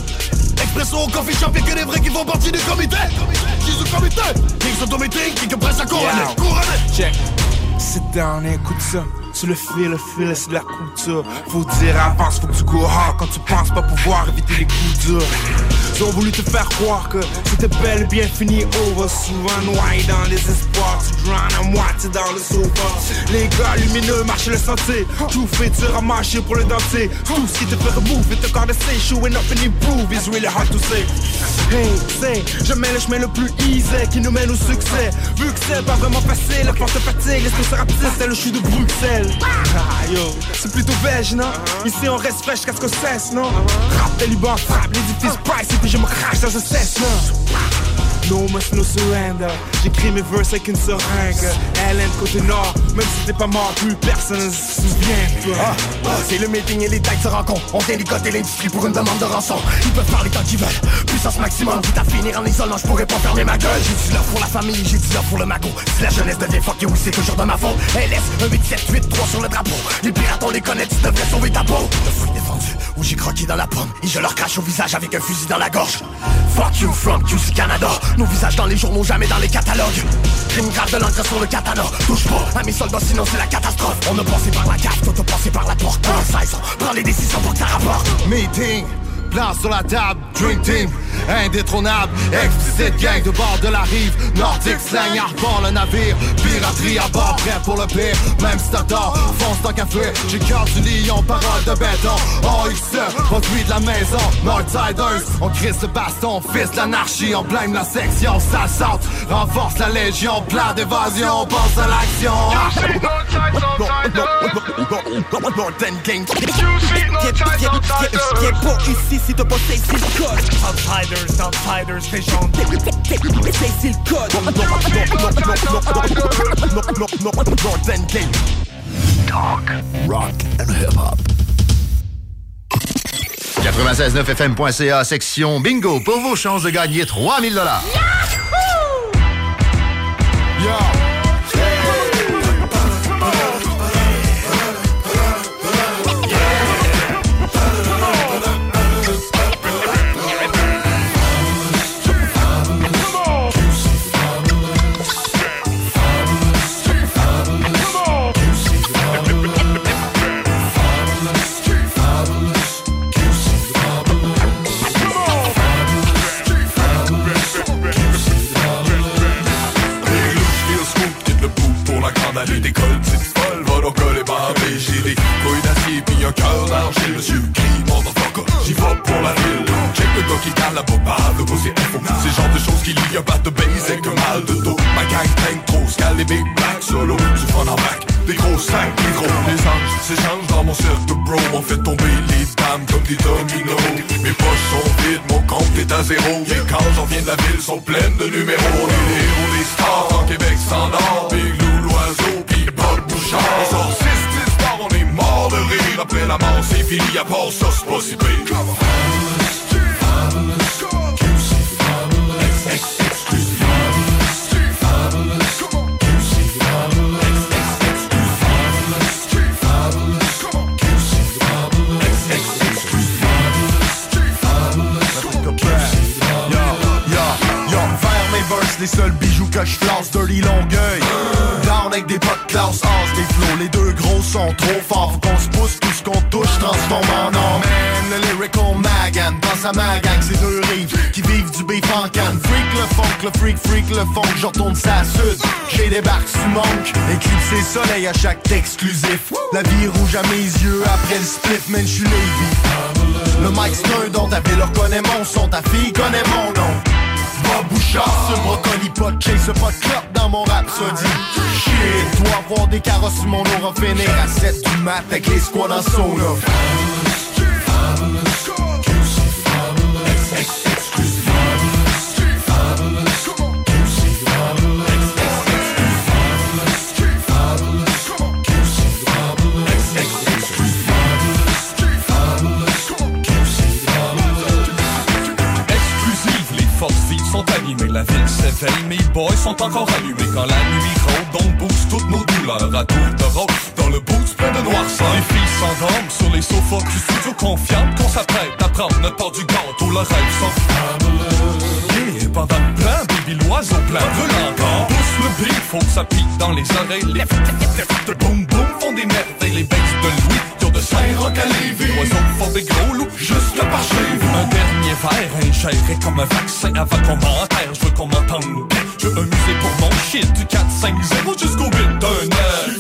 Ah. Expresso au coffee shop et que des vrais qui font partie du comité. Qui sont comité? Qui sont au meeting, qui que presse à couronner. Couronner. Check. Sit down et écoute ça. Sur le fil, le fil, c'est de la culture. Faut dire avance, faut que tu go hard quand tu penses pas pouvoir éviter les coups durs. Ils ont voulu te faire croire que c'était bel et bien fini over. Souvent noyé dans les espoirs, tu drones à moitié dans le sofa. Les gars lumineux marchent le sentier. Tout fait dur à marcher pour le dentier. Tout ce qui te fait remove it, encore de say, showing up and improve is really hard to say. Hey, say, je mets le chemin le plus easy qui nous mène au succès. Vu que c'est pas vraiment facile, la force fatigue, laisse-nous se rapetisse, c'est le chute de Bruxelles. Ah yo, c'est plutôt belge, non? Uh-huh. Ici on reste fraîche qu'à ce qu'on cesse, non? Uh-huh. Rap, Taliban, frappe, l'édifice price, et puis je me crache dans un cesse, non? No must no surrender. J'écris mes verses avec une seringue. Hélène côté nord, même si t'es pas mort, plus personne ne se souvient, toi. Ah, ah, c'est le meeting et les têtes se rencontrent. On vient décoter l'industrie pour une demande de rançon. Ils peuvent parler tant qu'ils veulent, puissance maximum. Quitte à finir en isolement, je pourrais pas fermer ma gueule. J'ai du love pour la famille, j'ai du love pour le magot. Si la jeunesse devient fuck you, c'est toujours de ma faute. L S, un huit sept huit trois sur le drapeau. Les pirates on les connaît, tu devrais sauver ta peau. Le fruit défendu, où j'ai croqué dans la pomme. Et je leur crache au visage avec un fusil dans la gorge. Fuck you from Q C Canada. Nos visages dans les journaux, jamais dans les catalogues. Crime grave de l'encre sur le katana. Touche pas à mes soldats, sinon c'est la catastrophe. On a passé par la cave, toi t'as passé par la porte. Dans seize ans, prends les décisions pour que ça rapporte. Meeting, plan sur la table, Dream Team, indétrônable, explicite gang de bord de la rive, nordique slang, arbore le navire, piraterie à bord, prêt pour le pire, même si t'as tort, fonce tant qu'à fuir, j'ai cœur du lion, parole de béton, O X E, produit de la maison, Northsiders, on crisse le baston, fils de l'anarchie, on blâme la section, ça saute, renforce la légion, plan d'évasion, on pense à l'action. Northern Gang. Viens pas ici si t'as pas saisi le code. Outsiders, outsiders, légende. Saisi le code. Northern Gang. Talk, rock and hip-hop. quatre-vingt-seize neuf F M point C A, section bingo, pour vos chances de gagner trois mille dollars. Yo! Allée d'école, petite folle, va donc coller barbé. J'ai des couilles d'acier pis un cœur d'argile. Monsieur crie, motherfucker, j'y vais pour la ville. Check le gars qui garde la bobade, de c'est info. C'est le genre de choses qui lient un bat de base avec un mal de dos. Ma gang tank trop, scale les big black solo. Du fun en back, des gros sacs, des gros. Les anges s'échangent dans mon cercle, bro. On fait tomber les dames comme des dominos. Mais pas est à zéro. Les cages, on vient de la ville, sont pleines de numéros. On est les héros des stars, en Québec standard. Big Lou, l'oiseau, pis Bob Bouchard. On sort six d'histoire, on est mort de rire. Après la mort, c'est fini, à part ça, c'est pas si pire. Les seuls bijoux que je flanche, Dirty Longueuil. Down avec des potes classe, as des flots. Les deux gros sont trop forts, faut qu'on se pousse, tout ce qu'on touche transforme en or. Man, le lyrical Magan, dans sa magang, c'est deux rives qui vivent du beef en canne. Freak le funk, le freak, freak le funk, je retourne sa sud. J'ai débarque sous Monk, éclipsé soleil à chaque exclusif. La vie rouge à mes yeux après le split, man, j'suis Lévi. Le mic c'est un don, ta ville reconnaît mon son, ta fille connaît mon nom. Bob Bouchard, ce brocoli pas de chase, pas de clope dans mon rhapsody. Shit, dois avoir des carrosses sur mon aura finir à sept du mat avec les squads en sauna. Sont animés, la ville s'éveille, mes boys sont encore allumés. Quand la nuit rôde, on booste toutes nos douleurs à tour de rôle. Dans le boost plein de noirceur, les filles s'endorment sur les sofas du studio, confiantes qu'on s'apprête à prendre notre part du gâteau. Le rêve sont fabuleux. Et pendant le plan, baby l'oiseau plein brûle encore. Pousse le beat, faut que ça pique dans les oreilles. Les de boum boum font des merveilles. Les basses de Louis, qui ont de Saint-Roch à Lévis. Les oiseaux font des gros loups, juste par chez vous. Un dernier verre ingéré comme un vaccin avant qu'on m'enterre. Je veux qu'on m'entende bien. Je veux un musée pour mon shit du quatre cinq zéro jusqu'au huit d'un neuf.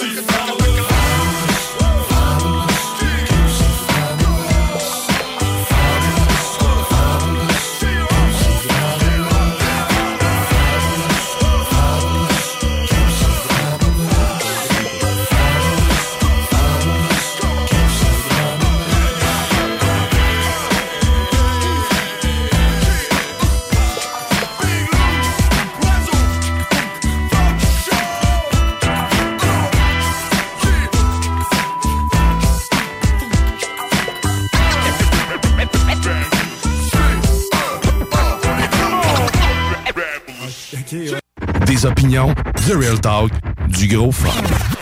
Des opinions, The Real Talk, du gros fun.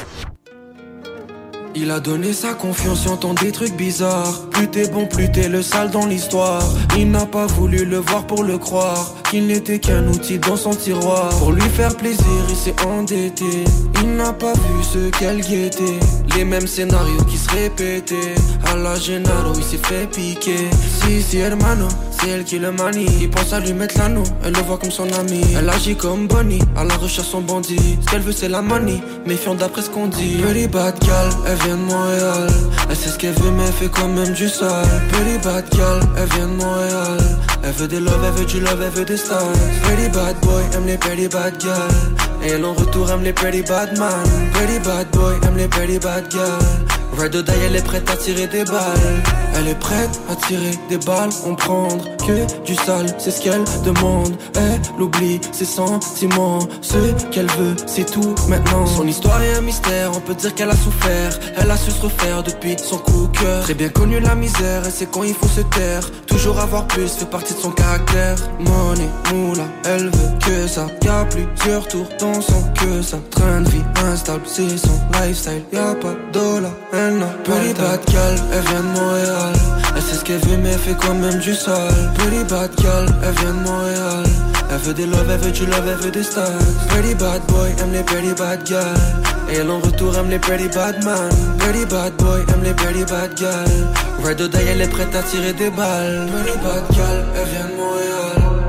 Il a donné sa confiance, j'entends des trucs bizarres. Plus t'es bon, plus t'es le sale dans l'histoire. Il n'a pas voulu le voir pour le croire, qu'il n'était qu'un outil dans son tiroir. Pour lui faire plaisir, il s'est endetté. Il n'a pas vu ce qu'elle guettait. Les mêmes scénarios qui se répétaient. À la Gennaro, il s'est fait piquer. Si, si, hermano, c'est elle qui le manie. Il pense à lui mettre l'anneau, elle le voit comme son ami. Elle agit comme Bonnie, à la recherche son bandit. Ce qu'elle veut c'est la money, méfiant d'après ce qu'on dit. Pretty bad gal, elle vient de Montréal. Elle sait ce qu'elle veut mais elle fait quand même du sale. Pretty bad gal, elle vient de Montréal. Elle veut des love, elle veut du love, elle veut des stars. Pretty bad boy, aime les pretty bad gal. Et elle en retour aime les pretty bad man. Pretty bad boy, aime les pretty bad gal. Ride or die, elle est prête à tirer des balles. Elle est prête à tirer des balles. On prendre que du sale, c'est ce qu'elle demande. Elle oublie ses sentiments. Ce qu'elle veut, c'est tout maintenant. Son histoire est un mystère, on peut dire qu'elle a souffert. Elle a su se refaire depuis son coup de cœur. Très bien connu la misère, et c'est quand il faut se taire. Toujours avoir plus fait partie de son caractère. Money, moula, elle veut que ça. Y'a plusieurs tours dans son que ça. Train de vie instable, c'est son lifestyle. Y'a pas de dollar, elle n'a pas. Pretty bad gal, elle vient de Montréal. Elle sait ce qu'elle veut mais elle fait quand même du sale. Pretty bad gal, elle vient de Montréal. Elle veut des love, elle veut du love, elle veut des stars. Pretty bad boy, aime les pretty bad gal. Et elle en retour aime les pretty bad man. Pretty bad boy, aime les pretty bad gal. Ride or die, elle est prête à tirer des balles. Pretty bad gal, elle vient de Montréal.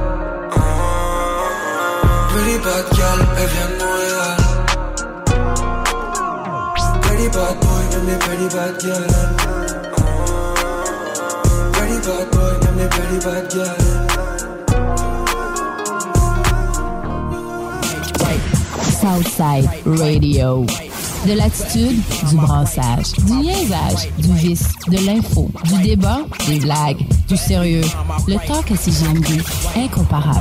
Pretty bad gal, elle vient de Montréal. Pretty bad boy, aime les pretty bad gal. Pretty bad boy, aime les pretty bad gal. Southside Radio. De l'attitude, du brassage, du niaisage, du vice, de l'info, du débat, des blagues, du sérieux. Le talk à C G M D, incomparable.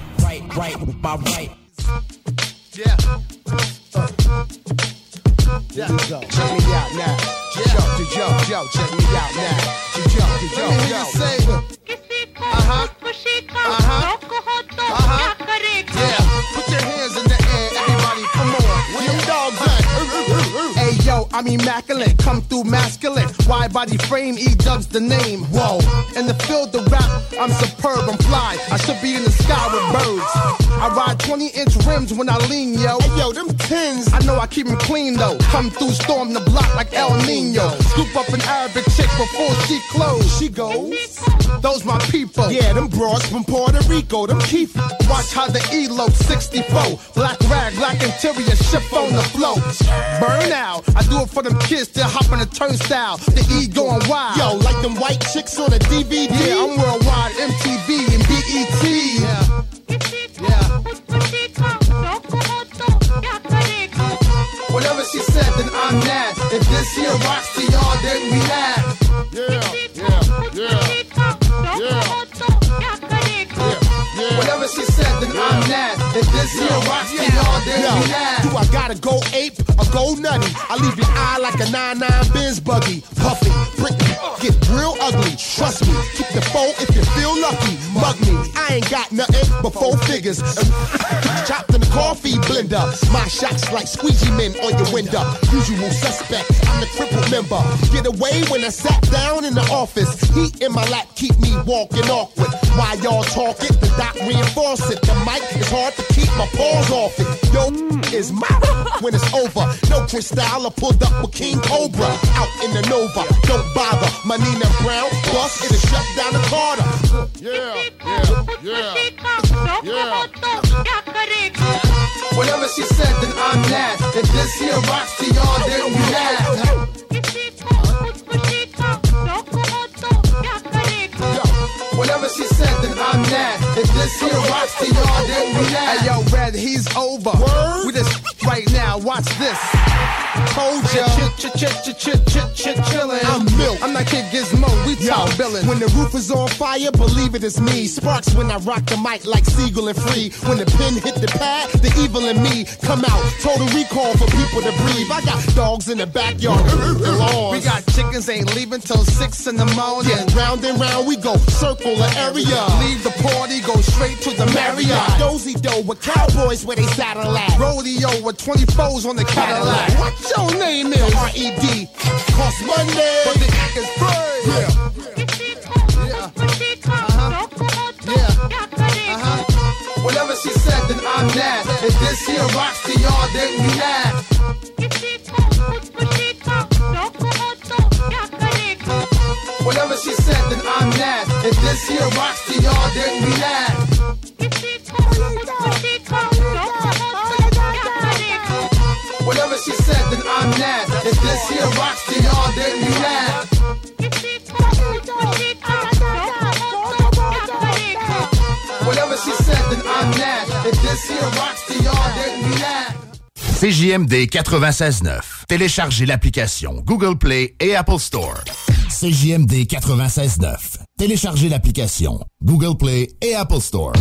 Yeah. Uh. Yeah. Check me out now. Yo, yo, yo, check me out now. Yo, yo, yo, yo. Uh-huh. Uh-huh. Uh-huh. Yeah. Put your hands in the air, everybody. Come on. Where them dogs at? Hey, yo, I'm immaculate. Come through masculine. Wide body frame, E-Dub's the name. Whoa. In the field of rap, I'm superb, I'm fly. I should be in the sky with birds. I ride twenty inch rims when I lean, yo. Hey, yo, them tins. I know I keep them clean, though. Come through, storm the block like El Nino. Scoop up an Arabic chick before she close. She goes, those my people. Yeah, them broads from Puerto Rico, them keep. Watch how the E-Lo sixty-four. Black rag, black interior, shift on the flow. Burn out. I do it for them kids that hop on the turnstile. The E going wild. Yo, like them white chicks on a D V D. Yeah, I'm worldwide, M T V and B E T. Yeah. Yeah. Whatever she said, then I'm mad. If this here rocks to y'all, then we laugh. Yeah, yeah, yeah, yeah. Whatever she said, then I'm mad. If this here rocks to y'all, then we laugh. Do I gotta go ape or go nutty? I leave your eye like a nine nine Benz buggy. Puffy, prickly, get real ugly. Trust me, keep the foe if you feel lucky. Mug me, I ain't got nothing but four figures. Chopped in the coffee blender. My shots like squeegee men on your window. Usual suspect, I'm the crippled member. Get away when I sat down in the office. Heat in my lap keep me walking awkward. While y'all talk it, the doc reinforce it. The mic is hard to keep my paws off it. Yo, is my when it's over. No Cristal, I pulled up with King Cobra. Out in the Nova, don't bother. My Nina Brown, bus, it'll shut down the Carter. Yeah, yeah, yeah, yeah. Whatever she said, then I'm mad. If this here rocks to y'all, then we laugh. Whatever she said, then I'm mad. If this here rocks to y'all, then we laugh. Hey, yo, Red, he's over. Word? We just right now, watch this. Told ya, chit, chit, chit, chit, chit, chit, chillin'. I'm Milk, I'm not Kid Gizmo, we talk billin'. When the roof is on fire, believe it is me. Sparks when I rock the mic like Siegel and Free. When the pen hit the pad, the evil in me come out. Total recall for people to breathe. I got dogs in the backyard, we got chickens ain't leaving till six in the morning. Yeah, round and round we go, circle the area. Leave the party, go straight to the Marriott. Dozy dough with cowboys where they saddle at. Rodeo with twenty-fours on the Cadillac. What your name is? R E D. Cost Monday, but the is free. Yeah. Yeah. Uh-huh. Yeah. Uh-huh. Whatever she said, then I'm mad. If this here rocks to y'all, then we laugh. Whatever she said, then I'm mad. If this here rocks to y'all, then we laugh. Whatever she said, then I'm mad. If this here rocks to y'all, then we laugh. Whatever she said, then I'm mad. If this here rocks to y'all, then we laugh. C J M D quatre-vingt-seize neuf. Téléchargez l'application Google Play et Apple Store. C J M D quatre-vingt-seize neuf. Téléchargez l'application Google Play et Apple Store.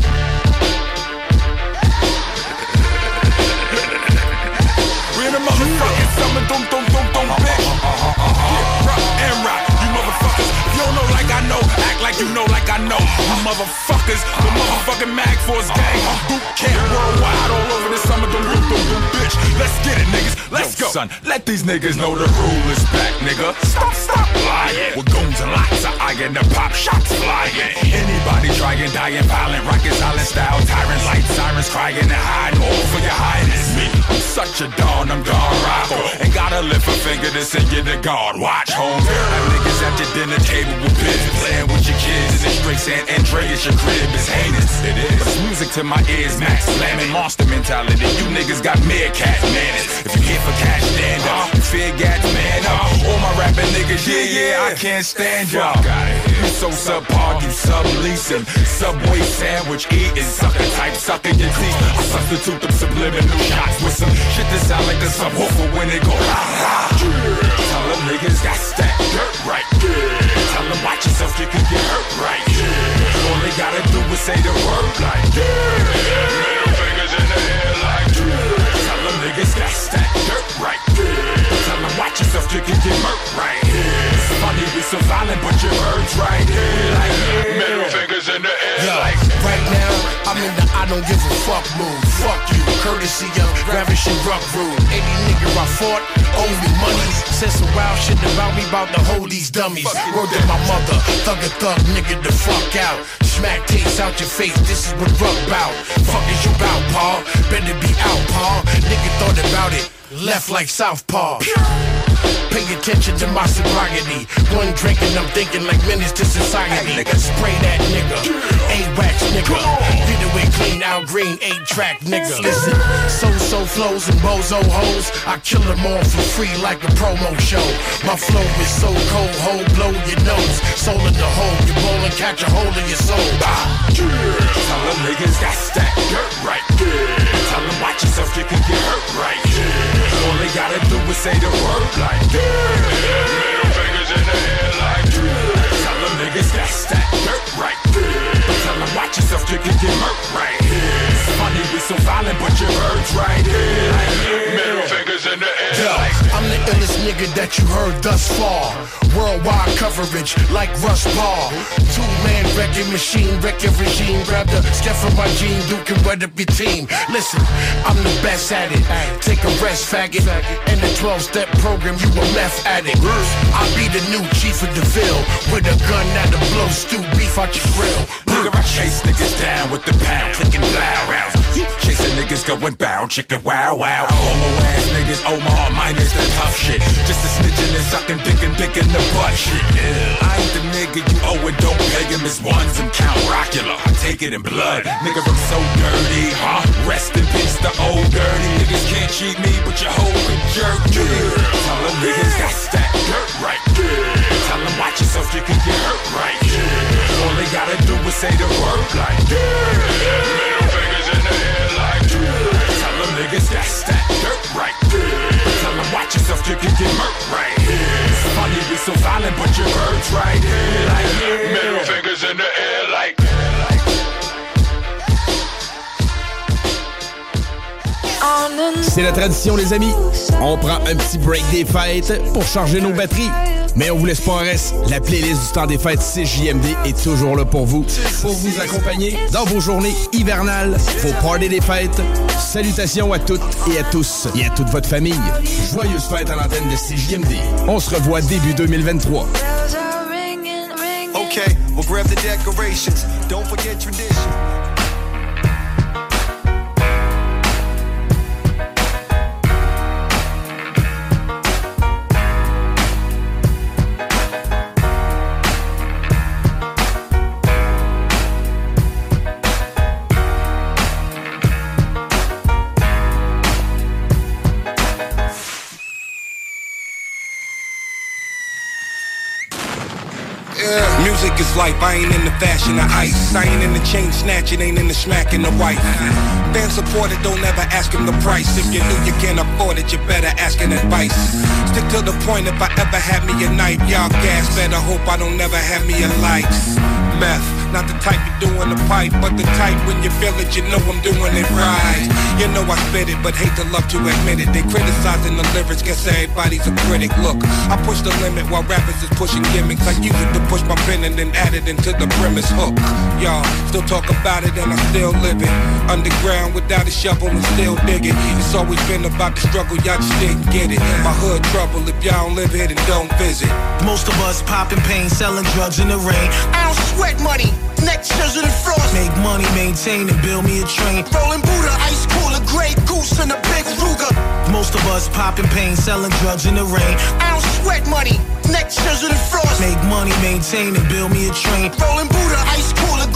We're in the motherfucking summer, dum dum dum dum bitch. Yeah, rock and rock, you motherfuckers. If you don't know like I know, act like you know like I know. You motherfuckers, the motherfucking Mag Force gang. Boot camp worldwide all over the summer, dum dum dum dum bitch. Let's get it, niggas. Let's Yo, go. Son, let these niggas know the rule is back, nigga. Stop, stop lying. With goons and lots of iron, the pop shots flying. Anybody trying, dying, violent, rocket silent style, tyrants, light sirens crying and hiding. All for your highness. Me, I'm such a dawn, I'm gone rival. Ain't gotta lift a finger to send you to God. Watch home. Them niggas at your dinner table with bids, playing with your kids in the street, San Andreas, your crib is heinous. It is. But it's music to my ears, max slamming, monster mentality. You niggas got meerkat manners. If you here for cash, stand up. You fear gats, man up. All my rapping niggas, yeah, yeah, I can't stand y'all. You so subpar, you subleasing, Subway sandwich eating, sucker type, sucking your teeth. I substitute them subliminal shots with some shit that sound like a subwoofer when it go la la. Tell them niggas got that dirt right. Tell them watch yourself, you can get hurt right. All they gotta do is say the word like middle fingers in the air like tell them niggas got that dirt right. Tell them watch yourself, you can get hurt right. It's funny we so violent, but your words right like middle fingers in the air. Yo, like right now, I'm in the I don't give a fuck mood. Fuck you, courtesy of ravishing rock rude. Any nigga I fought, owe me money. Said some wild shit about me, about to hold these dummies. Word to my mother, thug a thug nigga the fuck out. Smack taste out your face, this is what rock bout. Fuck is you bout, Paul? Better be out, Paul. Nigga thought about it, left like Southpaw. Pay attention to my sobriety. One drink and I'm thinking like menace to society. Nigga, spray that nigga. A-wax nigga. Get away clean, Al Green, eight-track nigga. Listen, so-so flows and bozo hoes. I kill them all for free like a promo show. My flow is so cold, hole blow your nose. Soul in the hole, you roll and catch a hold of your soul. Ah. Tell them niggas got that dirt right. Tell them watch yourself, you can get hurt right. All they gotta do is say the word like middle fingers in the air like tell them niggas got that dirt right. Tell them watch yourself, you can get hurt right. It's funny we so violent, but your words right. Like middle fingers in the air. Yo, like I'm the illest nigga that you heard thus far. Worldwide coverage like Russ Paul. Two-man wrecking machine, wrecking regime. Grab the scat from my gene, you can wet up your team. Listen, I'm the best at it. Take a rest, faggot. In the twelve-step program, you a meth addict. I'll be the new chief of the ville with a gun that'll blow stew beef out your grill. Nigga, I chase niggas down with the pound, clicking loud rounds. Chasing niggas going bound, chicken wow wow. Homo ass niggas, Omar minus the tough shit. Just a snitching and sucking dick and dick in the butt shit. Yeah. I ain't the nigga you owe it, don't pay him. It's ones and Count Rockula. I take it in blood. Nigga, I'm so dirty, huh? Rest in peace, the old dirty. Niggas can't cheat me, but your hoe can jerk. Yeah. Tell them niggas got that dirt right. Yeah. Tell them watch yourself, you can get hurt right. Yeah. All they gotta do is say the word like middle fingers in the air like tell them niggas got that dirt right. Tell them watch yourself, you can get murked right. It's funny we so violent, but your words right. Like middle fingers in the air like C'est la tradition, les amis. On prend un petit break des fêtes pour charger nos batteries. Mais on vous laisse pas en reste. La playlist du temps des fêtes C J M D est toujours là pour vous. Pour vous accompagner dans vos journées hivernales, vos parties des fêtes. Salutations à toutes et à tous et à toute votre famille. Joyeuses fêtes à l'antenne de C J M D. On se revoit début deux mille vingt-trois. Okay, we'll grab the decorations. Don't forget tradition. Music is life, I ain't in the fashion of ice. I ain't in the chain snatching, ain't in the smacking the wife. Fan supported, don't ever ask him the price. If you knew you can't afford it, you better ask an advice. Stick to the point, if I ever had me a knife, y'all gas, better hope I don't never have me a life. Meth, not the type you do in the pipe, but the type when you feel it, you know I'm doing it right. You know I spit it, but hate to love to admit it. They criticizing the lyrics, guess everybody's a critic. Look, I push the limit while rappers is pushing gimmicks. I use it to push my pen and then add it into the premise hook. Y'all still talk about it and I still live it. Underground without a shovel and still dig it. It's always been about the struggle, y'all just didn't get it. My hood trouble, if y'all don't live here then don't visit. Most of us popping pain, selling drugs in the rain. I don't sweat money, neck scissors and frost. Make money, maintain and build me a train. Rolling Buddha, ice cooler, Grey Goose and a big Ruger. Most of us popping pain, selling drugs in the rain. I don't sweat money, neck scissors and frost. Make money, maintain and build me a train. Rolling Buddha, ice cooler, Grey Goose.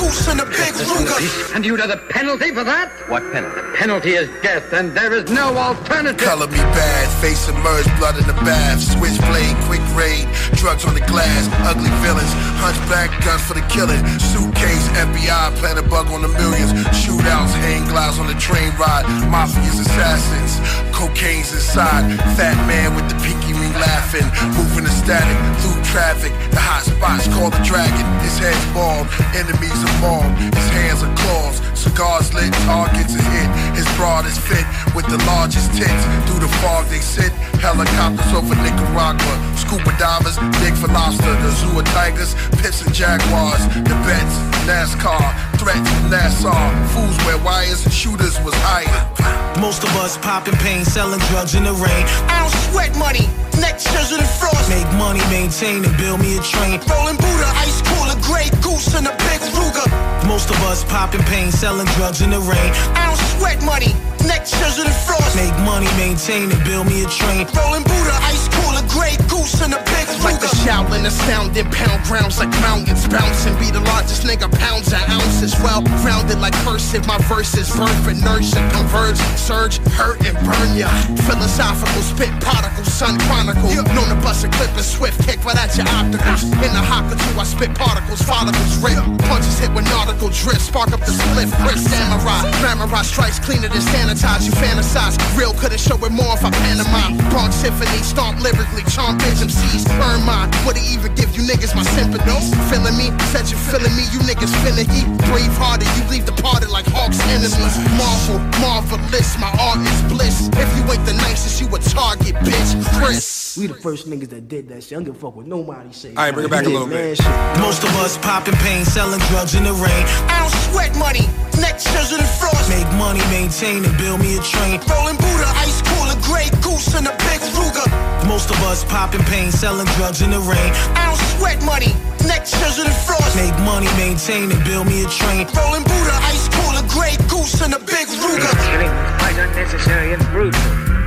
Goose and a big Ruger. And you know the penalty for that? What penalty? The penalty is death, and there is no alternative. Color me bad, face submerged, blood in the bath. Switchblade, quick raid, drugs on the glass. Ugly villains, hunchback, guns for the killing. Suitcase, F B I, plant a bug on the millions. Shootouts, hang glides on the train ride. Mafia's assassins, cocaine's inside. Fat man with the pinky ring laughing. Moving the static through traffic. The hot spots call the dragon. His head's bald, enemies are mauled. His hands are claws, cigars lit, targets are hit. His broad is fit with the largest tits. Through the fog they sit. Helicopters over Nicaragua. Scuba divers dig for lobster. The zoo of tigers, pips and jaguars. The bets, NASCAR, threats from Nassau. Fools wear wires and shooters was hired. Most of us popping pain, selling drugs in the rain. I don't sweat money, neck scissors and frost. Make money, maintain and build me a train. Rolling Buddha, ice cooler, Grey Goose and a big Ruger. Most of us popping pain, selling drugs in the rain. I don't sweat money, neck scissors and frost. Make money, maintain and build me a train. Rolling Buddha, ice cooler, Grey Goose and a big Ruger. Like the Shaolin astounding, pound grounds like mountains bouncing. Be the largest nigga, pounds and ounces. Well rounded like cursive, my verses birth and nurse and converge. Surge, hurt and burn ya. Philosophical spit particles, sun chronicle. Yeah. Known to bust a clip and swift kick right at your opticals. In the haka too, I spit particles, follicles rip. Punches hit with nautical drift, spark up the split. Chris Samurai, glamour strikes cleaner than sanitize. You fantasize, real couldn't show it more if I pantomime. Bronx Symphony, stomp lyrically, charm bitch M Cs. Earn mine, would it even give you niggas my sympathies? Feeling me, said you feeling me, you niggas finicky. Brave hearted, you leave departed like Hawk's enemies. Marvel, marvelous, my art is bliss. If you ain't the nicest, you a target, bitch. Chris. We the first niggas that did that shit. I don't give a fuck what nobody say. All right, bring it back a little bit. Most of us popping pain, selling drugs in the rain. I don't sweat money, neck scissors and frost. Make money, maintain and build me a train. Rolling Buddha, ice cooler, Grey Goose and a big Ruger. Most of us popping pain, selling drugs in the rain. I don't sweat money, neck scissors and frost. Make money, maintain and build me a train. Rolling Buddha, ice cooler, Grey Goose and a big Ruger. Killing was quite unnecessary and brutal.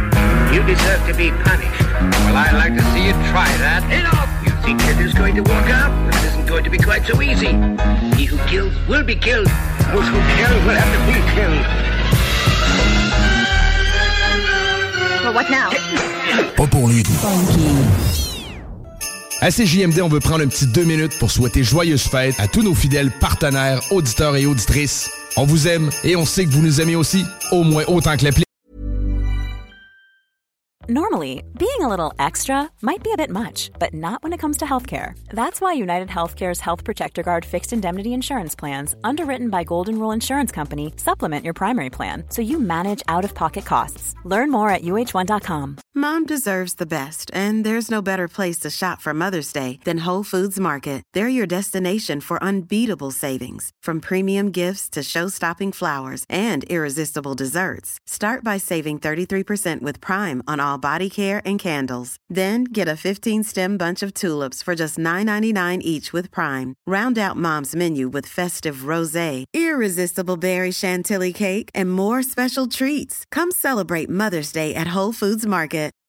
You deserve to be punished. Well, I'd like to see you try that. Enough! You think that is going to work out? Well, it isn't going to be quite so easy. He who kills will be killed. Those who kill will have to be killed. Well, what now? Pas pour les À C J M D, on veut prendre un petit deux minutes pour souhaiter joyeuses fêtes à tous nos fidèles partenaires, auditeurs et auditrices. On vous aime et on sait que vous nous aimez aussi, au moins autant que l'appli. Normally, being a little extra might be a bit much, but not when it comes to healthcare. That's why United Healthcare's Health Protector Guard fixed indemnity insurance plans, underwritten by Golden Rule Insurance Company, supplement your primary plan so you manage out-of-pocket costs. Learn more at U H one dot com. Mom deserves the best, and there's no better place to shop for Mother's Day than Whole Foods Market. They're your destination for unbeatable savings, from premium gifts to show-stopping flowers and irresistible desserts. Start by saving thirty-three percent with Prime on all body care and candles. Then get a fifteen-stem bunch of tulips for just nine ninety-nine each with Prime. Round out Mom's menu with festive rosé, irresistible berry chantilly cake, and more special treats. Come celebrate Mother's Day at Whole Foods Market.